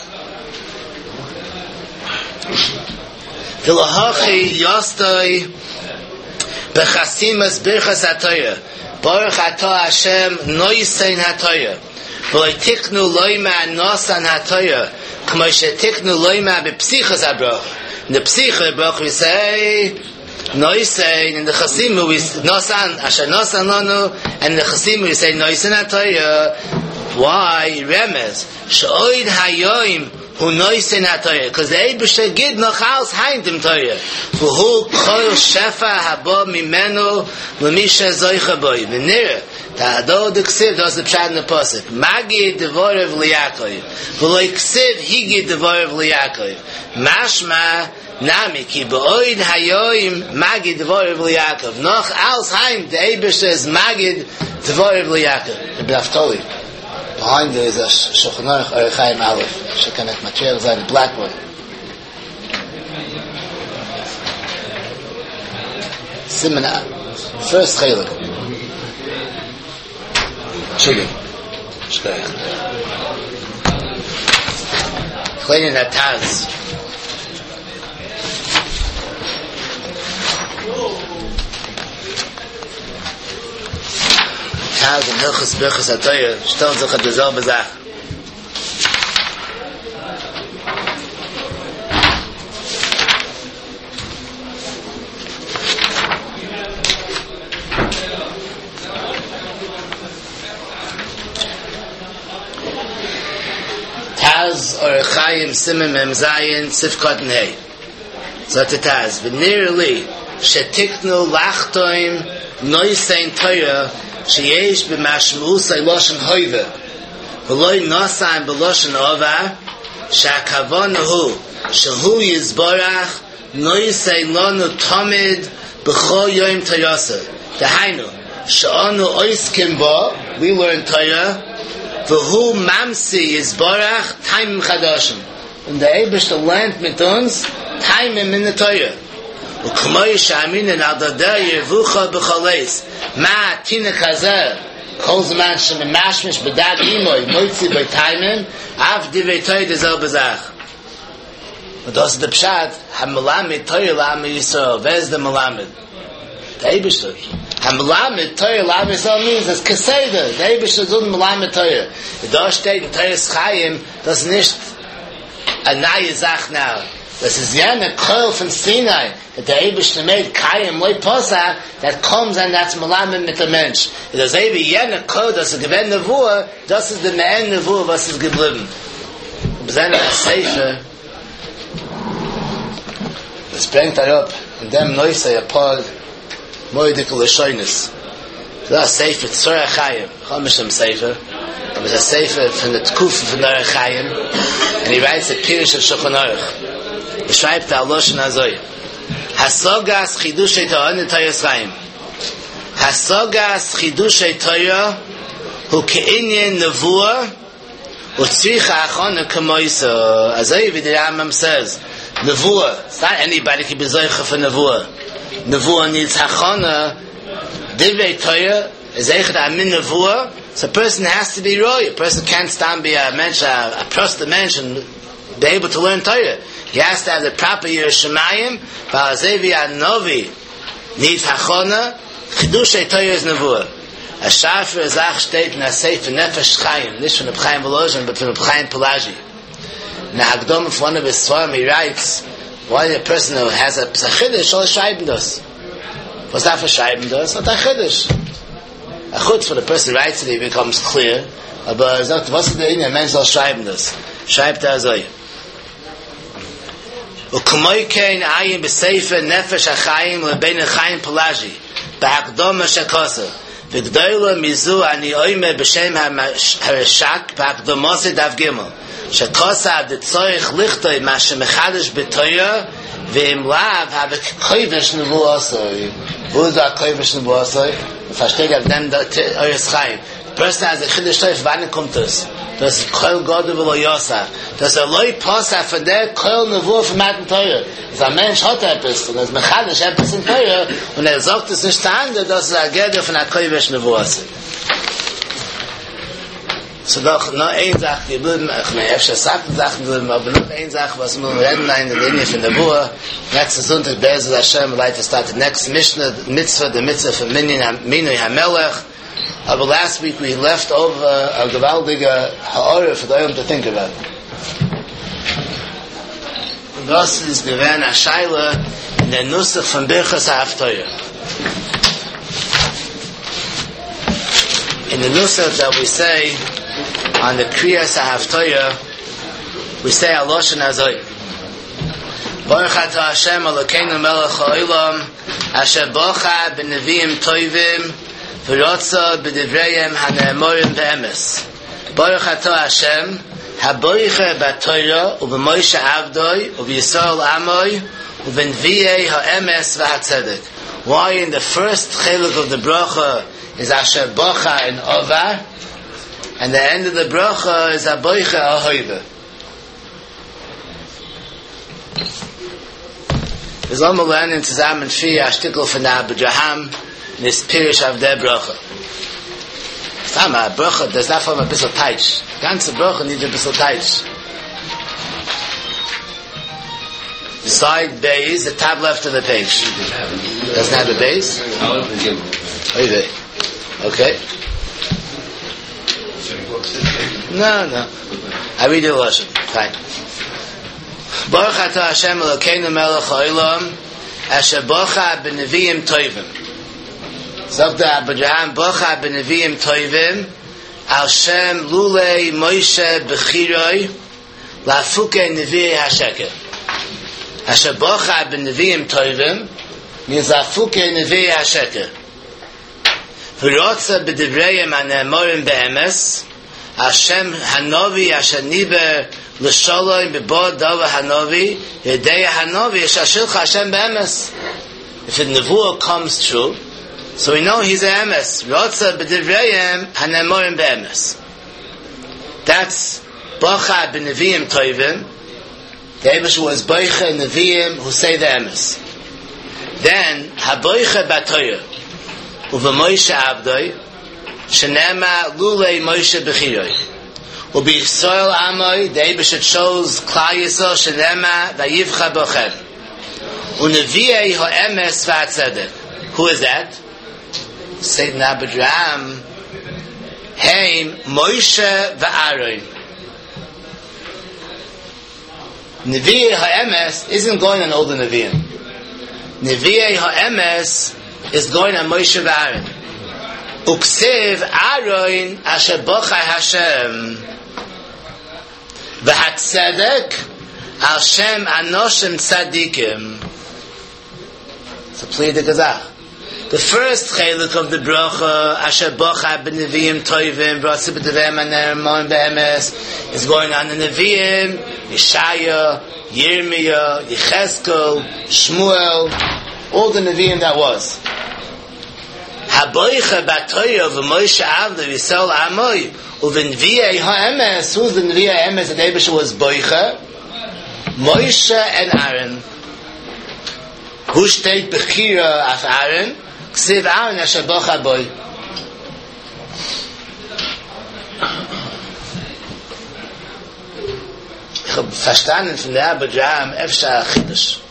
S1: V'lohachi yostoi b'chasimas birchas ha-Torah. Baruch atah Hashem noisein ha-Torah. V'loitiknu loima nosan ha-Torah. K'mo shetiknu loima b'psichas ha-brach. In the psicha brach we say noisein. In the chasimu we nosan asher nosan lanu. And in the chasimu we say noisein ha-Torah. Why? Remez. She'oid hayoim hu noisein ha-Torah. Because the Eibusha gid nochals hain dem Torah. V'hu koil shefa haba mimenu l'misha zoicha boi. V'nira. Ta'ado de ksiv, that's the pshat in the pasuk. Magi devorev liyakov. V'lo ksiv higi devorev liyakov. Mashma nami ki ba'oid hayoim magi devorev liyakov. Noch als hain, the Eibusha is magi devorev liyakov. Rabbi Naftali. Behind there is a Shulchan Aruch Orach Chaim Aleph. Shekanet material is the black one. Simon, first chaylik. Shugin. Shkayach. Cleaning that Taz. Taz in Hilchus Birchus HaTorah stellt sich auf dieselbe Sache. Taz or Chaim Simon Mem Zayin Sifkot Nei. Zot Taz v'nirli shetiknu lachtoim noisein Torah sheyesh b'mashmuus loshen hoive v'loi nosaim b'loshen ova she'akavon hu shehu yizborach noisein lonu tomid b'chol yoim Torah. Dehainu she'onu oiskim bo, we learn Torah. V'hu mamsi yizborach time chadashim. And the Eibush learned mit uns time in the Torah. U'k'moi sha'aminin al dadar yevucha b'chaleis. Ma tina kazer. Kol zman shemin mashmish b'dad imoy moitzi by timing. Av divrei Torah dezel b'zach. Und das ist der Pshat. Ha-melamed Torah la'am Yisrael. Wer ist der melamed? Der Eibush. Hamelamed Torah L'Am Yisrael means as Keseder. The Eibush is un Melamed Torah. Da steht in Torah Chaim, das ist nicht a neue Sach now. Das ist jene Koil von Sinai, that the Eibush made Kayim Loi Posa, that comes and that's Melamed mit der Mensch. Das ist eben jene Koil, das ist gewähnt Nevuah, das ist der Me'en Nevuah, was ist geblieben. Besonders das Sefer, das bringt er up, in dem Neusay a paar Moedik L'Shoynis. Das ist Sefer Tzorah Chaim. Chomisham Sefer. Aber es ist Sefer von der Tkufen von der Chaim. Und he writes the Pirish of Shulchan Aruch. He schreibt der Aloshen Azoi. Hasogas Chidushei Torah in Torah Chaim. Hasogas Chidushei Torah hu ke'inyen Nevuah u'tzricha achonu k'moisa. Azoi wie der Rambam says. Nevuah. It's not anybody can be zoicha for Nevuah. Nevuah needs hachana. Divrei Torah is eichet amin nevuah. So a person has to be roy. A person can't stand be a mensch, a, a prosta mensch, and be able to learn Torah. He has to have the proper Yerushalayim. Ba'azevi anovi needs hachana. Chidushei Torah is nevuah. A Shafer Zach steht in a Sefer Nefesh Chaim, nicht von the Chaim Volozhin, but from the Chaim Pelagi. Now, Agdom of one of his Svarim, he writes, why a person who has a Chiddush soll schreiben das? Was darf er schreiben das? Not a Chiddush. A Chutz, for the person writes it, it becomes clear. Aber er sagt, was ist der Inne? Ein Mensch soll schreiben das. Schreibt er so. U'k'moi kein ayin b'seifer nefesh ha'chaim lebein ha'chaim Pelagi ba'akdom ha'shakasa v'gdoila mizu ani oime b'shem ha'reshak ba'akdomose dav gimel shakasa b'tzoich lichtoi ma shemechadish b'toya v'im lav ha'v'koivish nevu'asoi. Wo ist der koivish nevu'asoi? Versteht er dem Oyes Chaim. The person has a Chiddush Torah, wann kommt das? Das ist Koil Godel v'lo Yosef. Das ist ein Loi Posach von der Koil Nevuah von Matan Torah. Das ist ein Mensch hat etwas, und er ist mechadisch etwas in Torah, und er sagt es nicht andere, dass es ein Geder von der Koivish Nevuah ist. So doch, noch eine Sache geblieben, ich meine, öfter Sachen Sachen geblieben, aber noch eine Sache, was wir reden in der Linie von der Nevuah. Nächsten Sonntag, Be'ezus Hashem, leitet startet next Mishnah, Mitzvah, the Mitzvah von Minui HaMelech. But last week we left over a gewaldige ha'orah for the Oyam to think about. Das ist gewähnt a Shaila in der Nusach von Birchas HaHaftoya. In the Nusach that we say on the Kriyas HaHaftoya, we say Aloshen Azoi. Baruch Atah Hashem Elokeinu Melech HaOlam Asher Bocha B'Neviim Toivim V'rotza b'divrayim ha'ne'emorim v'emes. Baruch Atah Hashem, ha'boiche b'Torah u'b'Moshe Avdoi u'b'Yisrael Amoy u'b'Nviyei ha'emes v'ha'tzedek. Why in the first chiluk of the bracha is Asher Bocha in Ova, and the end of the bracha is ha'boiche ha'hoive. Wir sollen mal lernen zusammen vier Artikel von der Abraham. This Pirish of der Bracha. Sama, Bracha does not form a bissel teich. Ganze Bracha needs a bissel teich. The side base, the top left of the page. Doesn't have a base? Okay. No, no. I read the Lashon. Fine. Baruch atah Hashem Elokeinu melech haolam asher bocha b'neviim tovim. Zokta Abraham bocha b'neviim tovim al shem lulei Moshe b'chiroi la'afukei nevi'ei hasheker. Asher bocha b'neviim tovim means la'afukei nevi'ei hasheker. V'rotza b'divreim hane'emorim be'emes Hashem Hanovi Asher Niber L'Sholom B'Bo Dava Hanovi Yedei Hanovi Yeshashilcha Hashem Be'emes. If the Nevuah comes true, so we know he's a Emes. Rotza B'Divreyim Hanemorim Be'emes. That's Bocha B'Neviim Toivim. The Ebesh was Boicha Neviim who say the Emes. Then Haboicha B'Toyer Uva Moshe Abdoi Shenema Lulei Moshe Bechiroi. Ubi Yisrael Amoi, the Eibushet shows Klal Yisrael Shenema Vayivcha Bochem. Uneviei Ho'emes V'atzedek. Who is that? Satan Abraham. Heim Moshe V'Aaron. Neviei Ho'emes isn't going on older Neviim. Neviei Ho'emes is going on Moshe V'Aaron. Uksiv Aaron Asher Bochai Hashem V'Hatzedek Al Shem Anoshim Tzadikim. So plead the Gazach. The first chiluk of the bracha Asher Bochai B'Neviim Toivim V'Rotza B'Divreim Hane'emorim Be'emes is going on the Neviim Yeshaya, Yirmiyah, Yechezkel, Shmuel, all the Neviim that was. Haboicha batoya v'Moshe Avda v'Yisrael Amoy u'v'Nevi'ei ha'emes. Who's the Nevi'ei ha'emes that Eibusha was boicha? Moshe and Aaron. Who state bechira of Aaron? Ksiv Aaron asher bocha boy. Ich hab verstanden von der Abraham Efsha Chidush.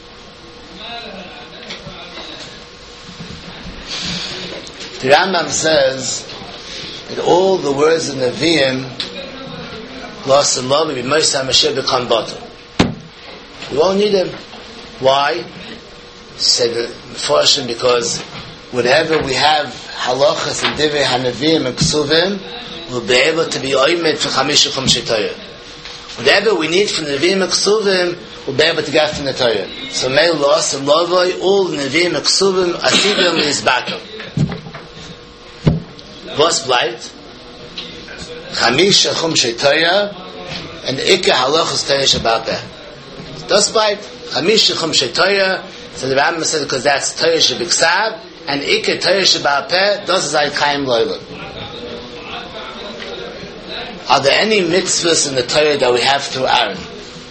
S1: The Rambam says that all the words of Nevi'im lost in love, Moshe HaMashiach become bottom. We won't need them. Why? Said the Mefarshim, because whatever we have halachas and divrei haneviim and ksuvim, we'll be able to be oimed for chamisha chumshei Torah. Whatever we need from the Nevi'im and ksuvim, we'll be able to get from the Torah. So may lost in love, all the Nevi'im and ksuvim ativim lizbakim. Was bleibt? Chamisha chumshei Torah and ikke halachas Torah Shabbat Peh. Das bleibt. Chamisha chumshei Torah. So the Rambam said because that's Torah Shabiksav and ikke Torah Shabbat Peh. Das is ein Chaim Loilam. Are there any mitzvahs in the Torah that we have through Aaron?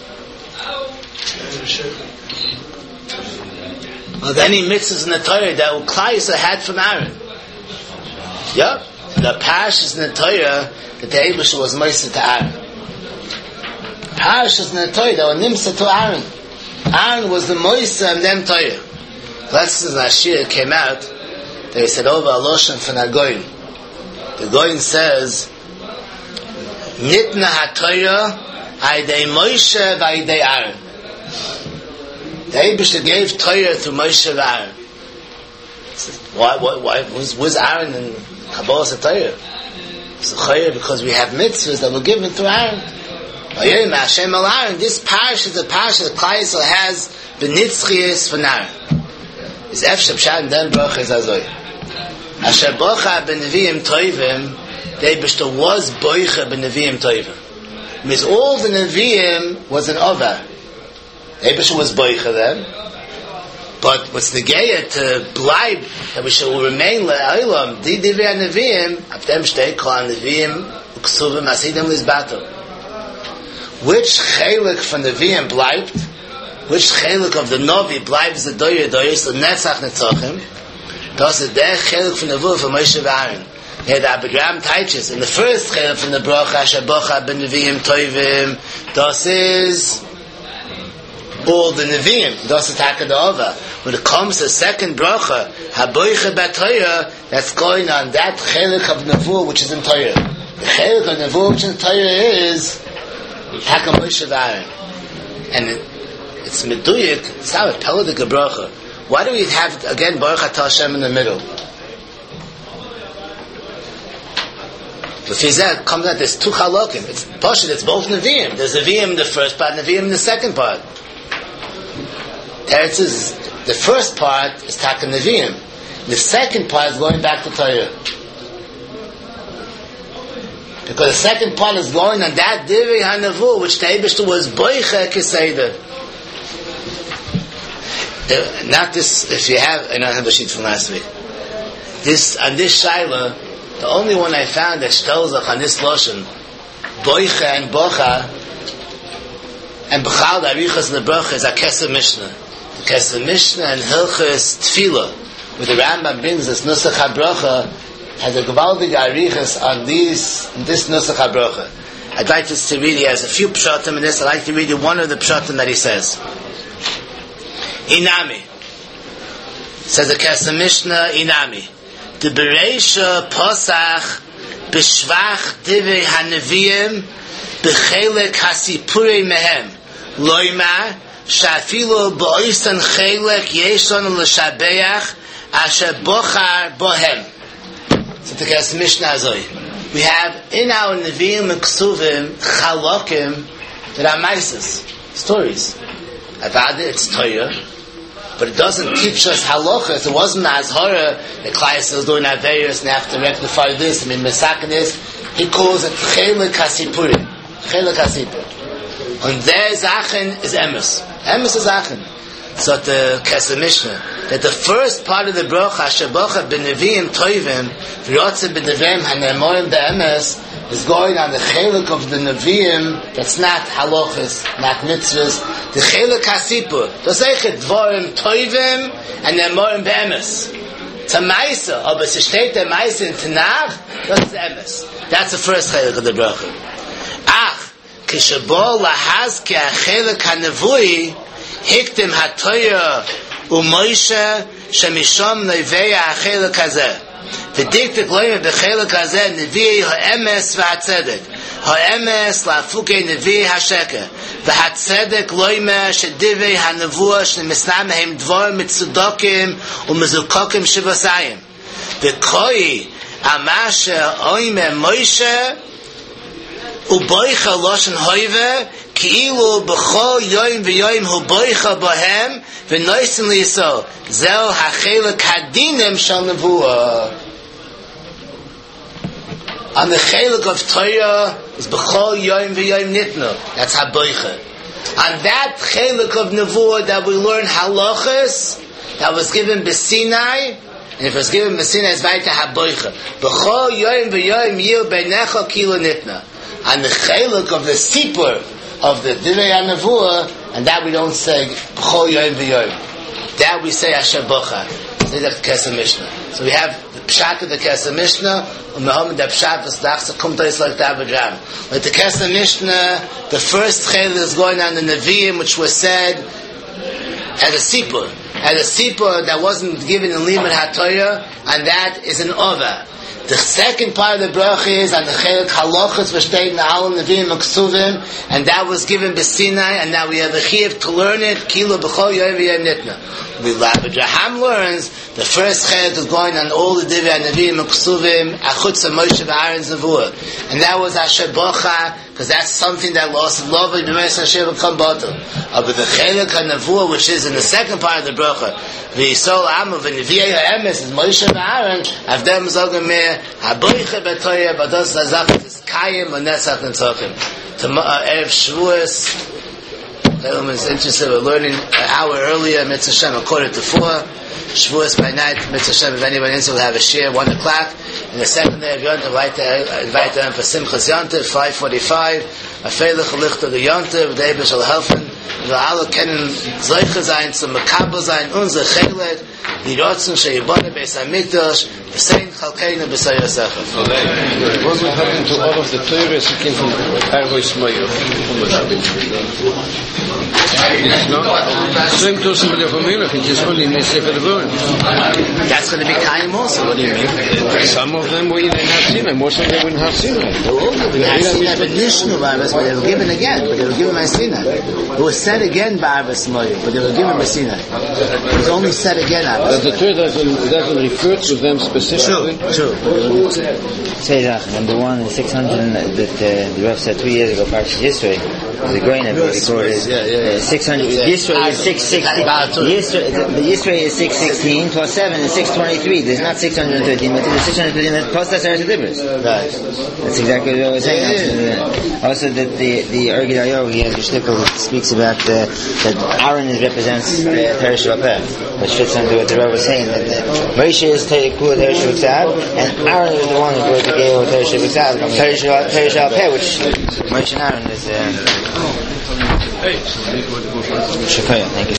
S1: Are there any mitzvahs in the Torah that Klal Yisrael had from Aaron? Yeah. The parashas in the Torah that the Eibusha was Moshe to Aaron. Parashas in the Torah that were Nimsa to Aaron. Aaron was the Moshe and them Torah. Last as Ashir came out, they said over a loshon from a Goyin. The Goyin says, Nitna ha-Torah aydei Moshe v'aydei Aaron. The Eibusha gave Torah to Moshe and Aaron. Why? Why? Why? Who's, who's Aaron and Kabbalah Torah? It's a chayr because we have mitzvahs that were given to Aaron. Hashem al Aaron. This parish is a parish that Klal Yisrael has b'nitzchias for Aaron. It's efshab shan den bracha is azoy. Asher bocha b'neviim toivim. The Eibishter was boicha b'neviim toivim. Means all the neviim was an over. The Eibishter was boicha then. But what's the geya to blibe that we shall remain le'olam di divrei neviim aftem shtei kol neviim uksuvim asidem lizbato. Which chelik from neviim bleibt? Which chelik of the novi bleibs the doyer doyers the netzach netzachim? Das is der chelik from the nevuah from Moshe v'Aaron. Here the Abraham teaches in the first chelik from the bracha asher bocha ben neviim toivim. Das is all the Nevi'im, das is Hakadova. When it comes to the second bracha, Haboicha Batoya, that's going on that chelik of Nevuah which is in Torah. The chelik of nevuah which in the Torah is Hakam Moshe V'Aaron, and it, it's meduyik. It's how it Peladik Bracha. Why do we have again Baruch Atah Hashem in the middle? The Fizeh comes out. There's two chalokim. It's Pashut. It's both Nevi'im. There's Nevi'im in the first part, Nevi'im in the second part. Teretz is the first part is Taka Nevi'im. The second part is going back to Torah. Because the second part is going on that Divrei HaNevuah, which the Eibishter was Boicha Keseder. Not this, if you have, I don't have a sheet from last week. This, on this Shaila, the only one I found that Shtelzach on this Loshen, Boicha and Bocha, and Bechal, the Arichas and the Bracha, is a Kesef Mishnah. The Kesef Mishnah and Hilchas Tefillah, where the Rambam brings this Nusach HaBracha, has a gewaltige arichas on these, this Nusach HaBracha. I'd like to read, he has a few pshatim in this. I'd like to read you one of the pshatim that he says. Inami. Says the Kesef Mishnah, Inami. The Bereisha Posach B'Shvach Divrei HaNevi'im B'Chelek HaSipurei Mehem Loima Sha'afilu B'Oisan Chelek Yeshon L'Shabeach Asher Bochar Bohem. So the Kesef Mishnah Azoi. We have in our Nevi'im and Ksuvim Chalokim that are Maises, stories. Avad it's Torah, but it doesn't teach us halachas. It wasn't as horror that Klai was doing Averis and have to rectify this. I mean, Mesakin is, he calls it Chelek HaSipuri. Chelek HaSipur. And there Zachen is Emes. Emes is Zachen. So the Kesef Mishnah, that the first part of the bracha, Asher Bocha b'Nevi'im Toivim, V'Yotze b'Nevi'im HaNemoim Be'emes, is going on the chelik of the Nevi'im that's not halachas, not mitzvahs, the chelik HaSipur. Das eichet Dvorim Toivim and Nemoim Be'emes. It's a Maisa, aber es steht der Maisa in Tanakh, das ist Emes. That's the first chelik of the bracha. Ach, kishabo lahazke ha-chelik ha-nevui, hiktim ha-toya u'moisha shemishom neveya ha-chelik hazeh. V'diktik loyim b'chelik hazeh nevi'ei ha-emes v'ha-tzedek. Ha-emes la'afukei nevi'ei ha-sheker. V'ha-tzedek loyim shedivei ha-nevuah shnemisnam mehem dvor mitzudokim u'mezukokim shivasayim. V'koi amashe oime moisha u'boicha loshen hoive Ki'ilu b'chol yoyim v'yoyim hu boicha bohem v'noisen li'yisol zeo ha'chelek hadinim shal nevuah. On the chelek of Torah is b'chol yoyim v'yoyim nitno. That's ha'boicha. On that chelek of nevuah that we learn halachas, that was given b'Sinai, and if it was given b'Sinai, it's vaita ha'boicha. B'chol yoyim v'yoyim yil b'necha ki'ilu nitna. On the chelek of the sipur, of the Divrei HaNevuah, and that we don't say B'chol Yom V'Yom. That we say Asher Bocha. Say that Kesef Mishnah. So we have the Pshat of the Kesef Mishnah, and Muhammad the Pshat was Dachsa Kumtais like Davadram. With the Kesef Mishnah, the first Chel is going on the Nevi'im, which was said as a Sipur. As a Sipur that wasn't given in Limud HaTorah, and that is an Ova. The second part of the bracha is on the chelik halachas v'shteit na'al nevi'im u'ksuvim, and that was given b'Sinai, and now we have a chiyuv to learn it. Kilo b'chol yoyim v'yom nitna. We Abraham learns the first chelik is going on all the divrei nevi'im u'ksuvim achutz Moshe v'Aaron's nevuah, and that was Asher Bocha, because that's something that lost love of the Moshe Hashem v'kambato. But the chelik nevuah, which is in the second part of the bracha, v'yisol amu v'nevi'ei ha'emes is Moshe v'Aaron, avdem zogem meh Haboiche betoya bados lazach is kayim v'nesach nitzochim. Tomorrow Erev Shavuos, everyone is interested. We're learning an hour earlier, Mitzvah Shem, a quarter to four. Shavuos by night, Mitzvah Shem. If anybody interested, we'll have a share one o'clock. And the second day of Yontif, I invite them for Simchas Yontif, five forty-five. Afelech lichta the Yontif, the Eibush will helfen. Wir alle kennen solche sein zum Makabel sein, unser Chelet, die Rotzen, Sheyibone, Beis HaMikdash, Saint Chalkeinu B'Sayir Sefer.
S2: What will happen to all of the Torah that came from Arvoy Smoyo? It's not. Same Tosim B'Lechomelech, it is only in the Sefer Devarim.
S1: That's going to be Kaim also. What do you mean?
S2: Some of them were in Har Sinai, most of them were in Har Sinai.
S1: They were all given Har Sinai, but Nishnu B'Arvas, but they were given again, but they were given by Sinai. It was said again by Arvas Moyo, but they were given by Sinai. It was only said again Arvas.
S2: But the Torah doesn't, doesn't refer to them specifically.
S1: True, true.
S3: Say that, number one, the six hundred that uh, the Rav said two years ago, Parshas Yisrei, the Goyen had recorded,
S1: yeah, yeah, yeah.
S3: uh, six hundred, Yisrei is six sixteen, Yisrei, the Yisrei is six sixteen, plus seven is six twenty-three, there's not six hundred thirteen, but there's six hundred thirteen, plus that's Eretz Dibros.
S1: Right.
S3: That's exactly what I was saying.
S1: Yeah, yeah.
S3: Also, that the, the Ergid Ayo, he has a shtickle that speaks about, uh, that Aaron is, represents uh, Teresh Vapeh, which fits into what the Rav was saying, that uh, Moshe is Teresh Vapeh, and Aaron is the one who brought the Geo Teresh Vapeh, Teresh Vapeh, which Moshe and Aaron is, uh, Shakaya, thank you.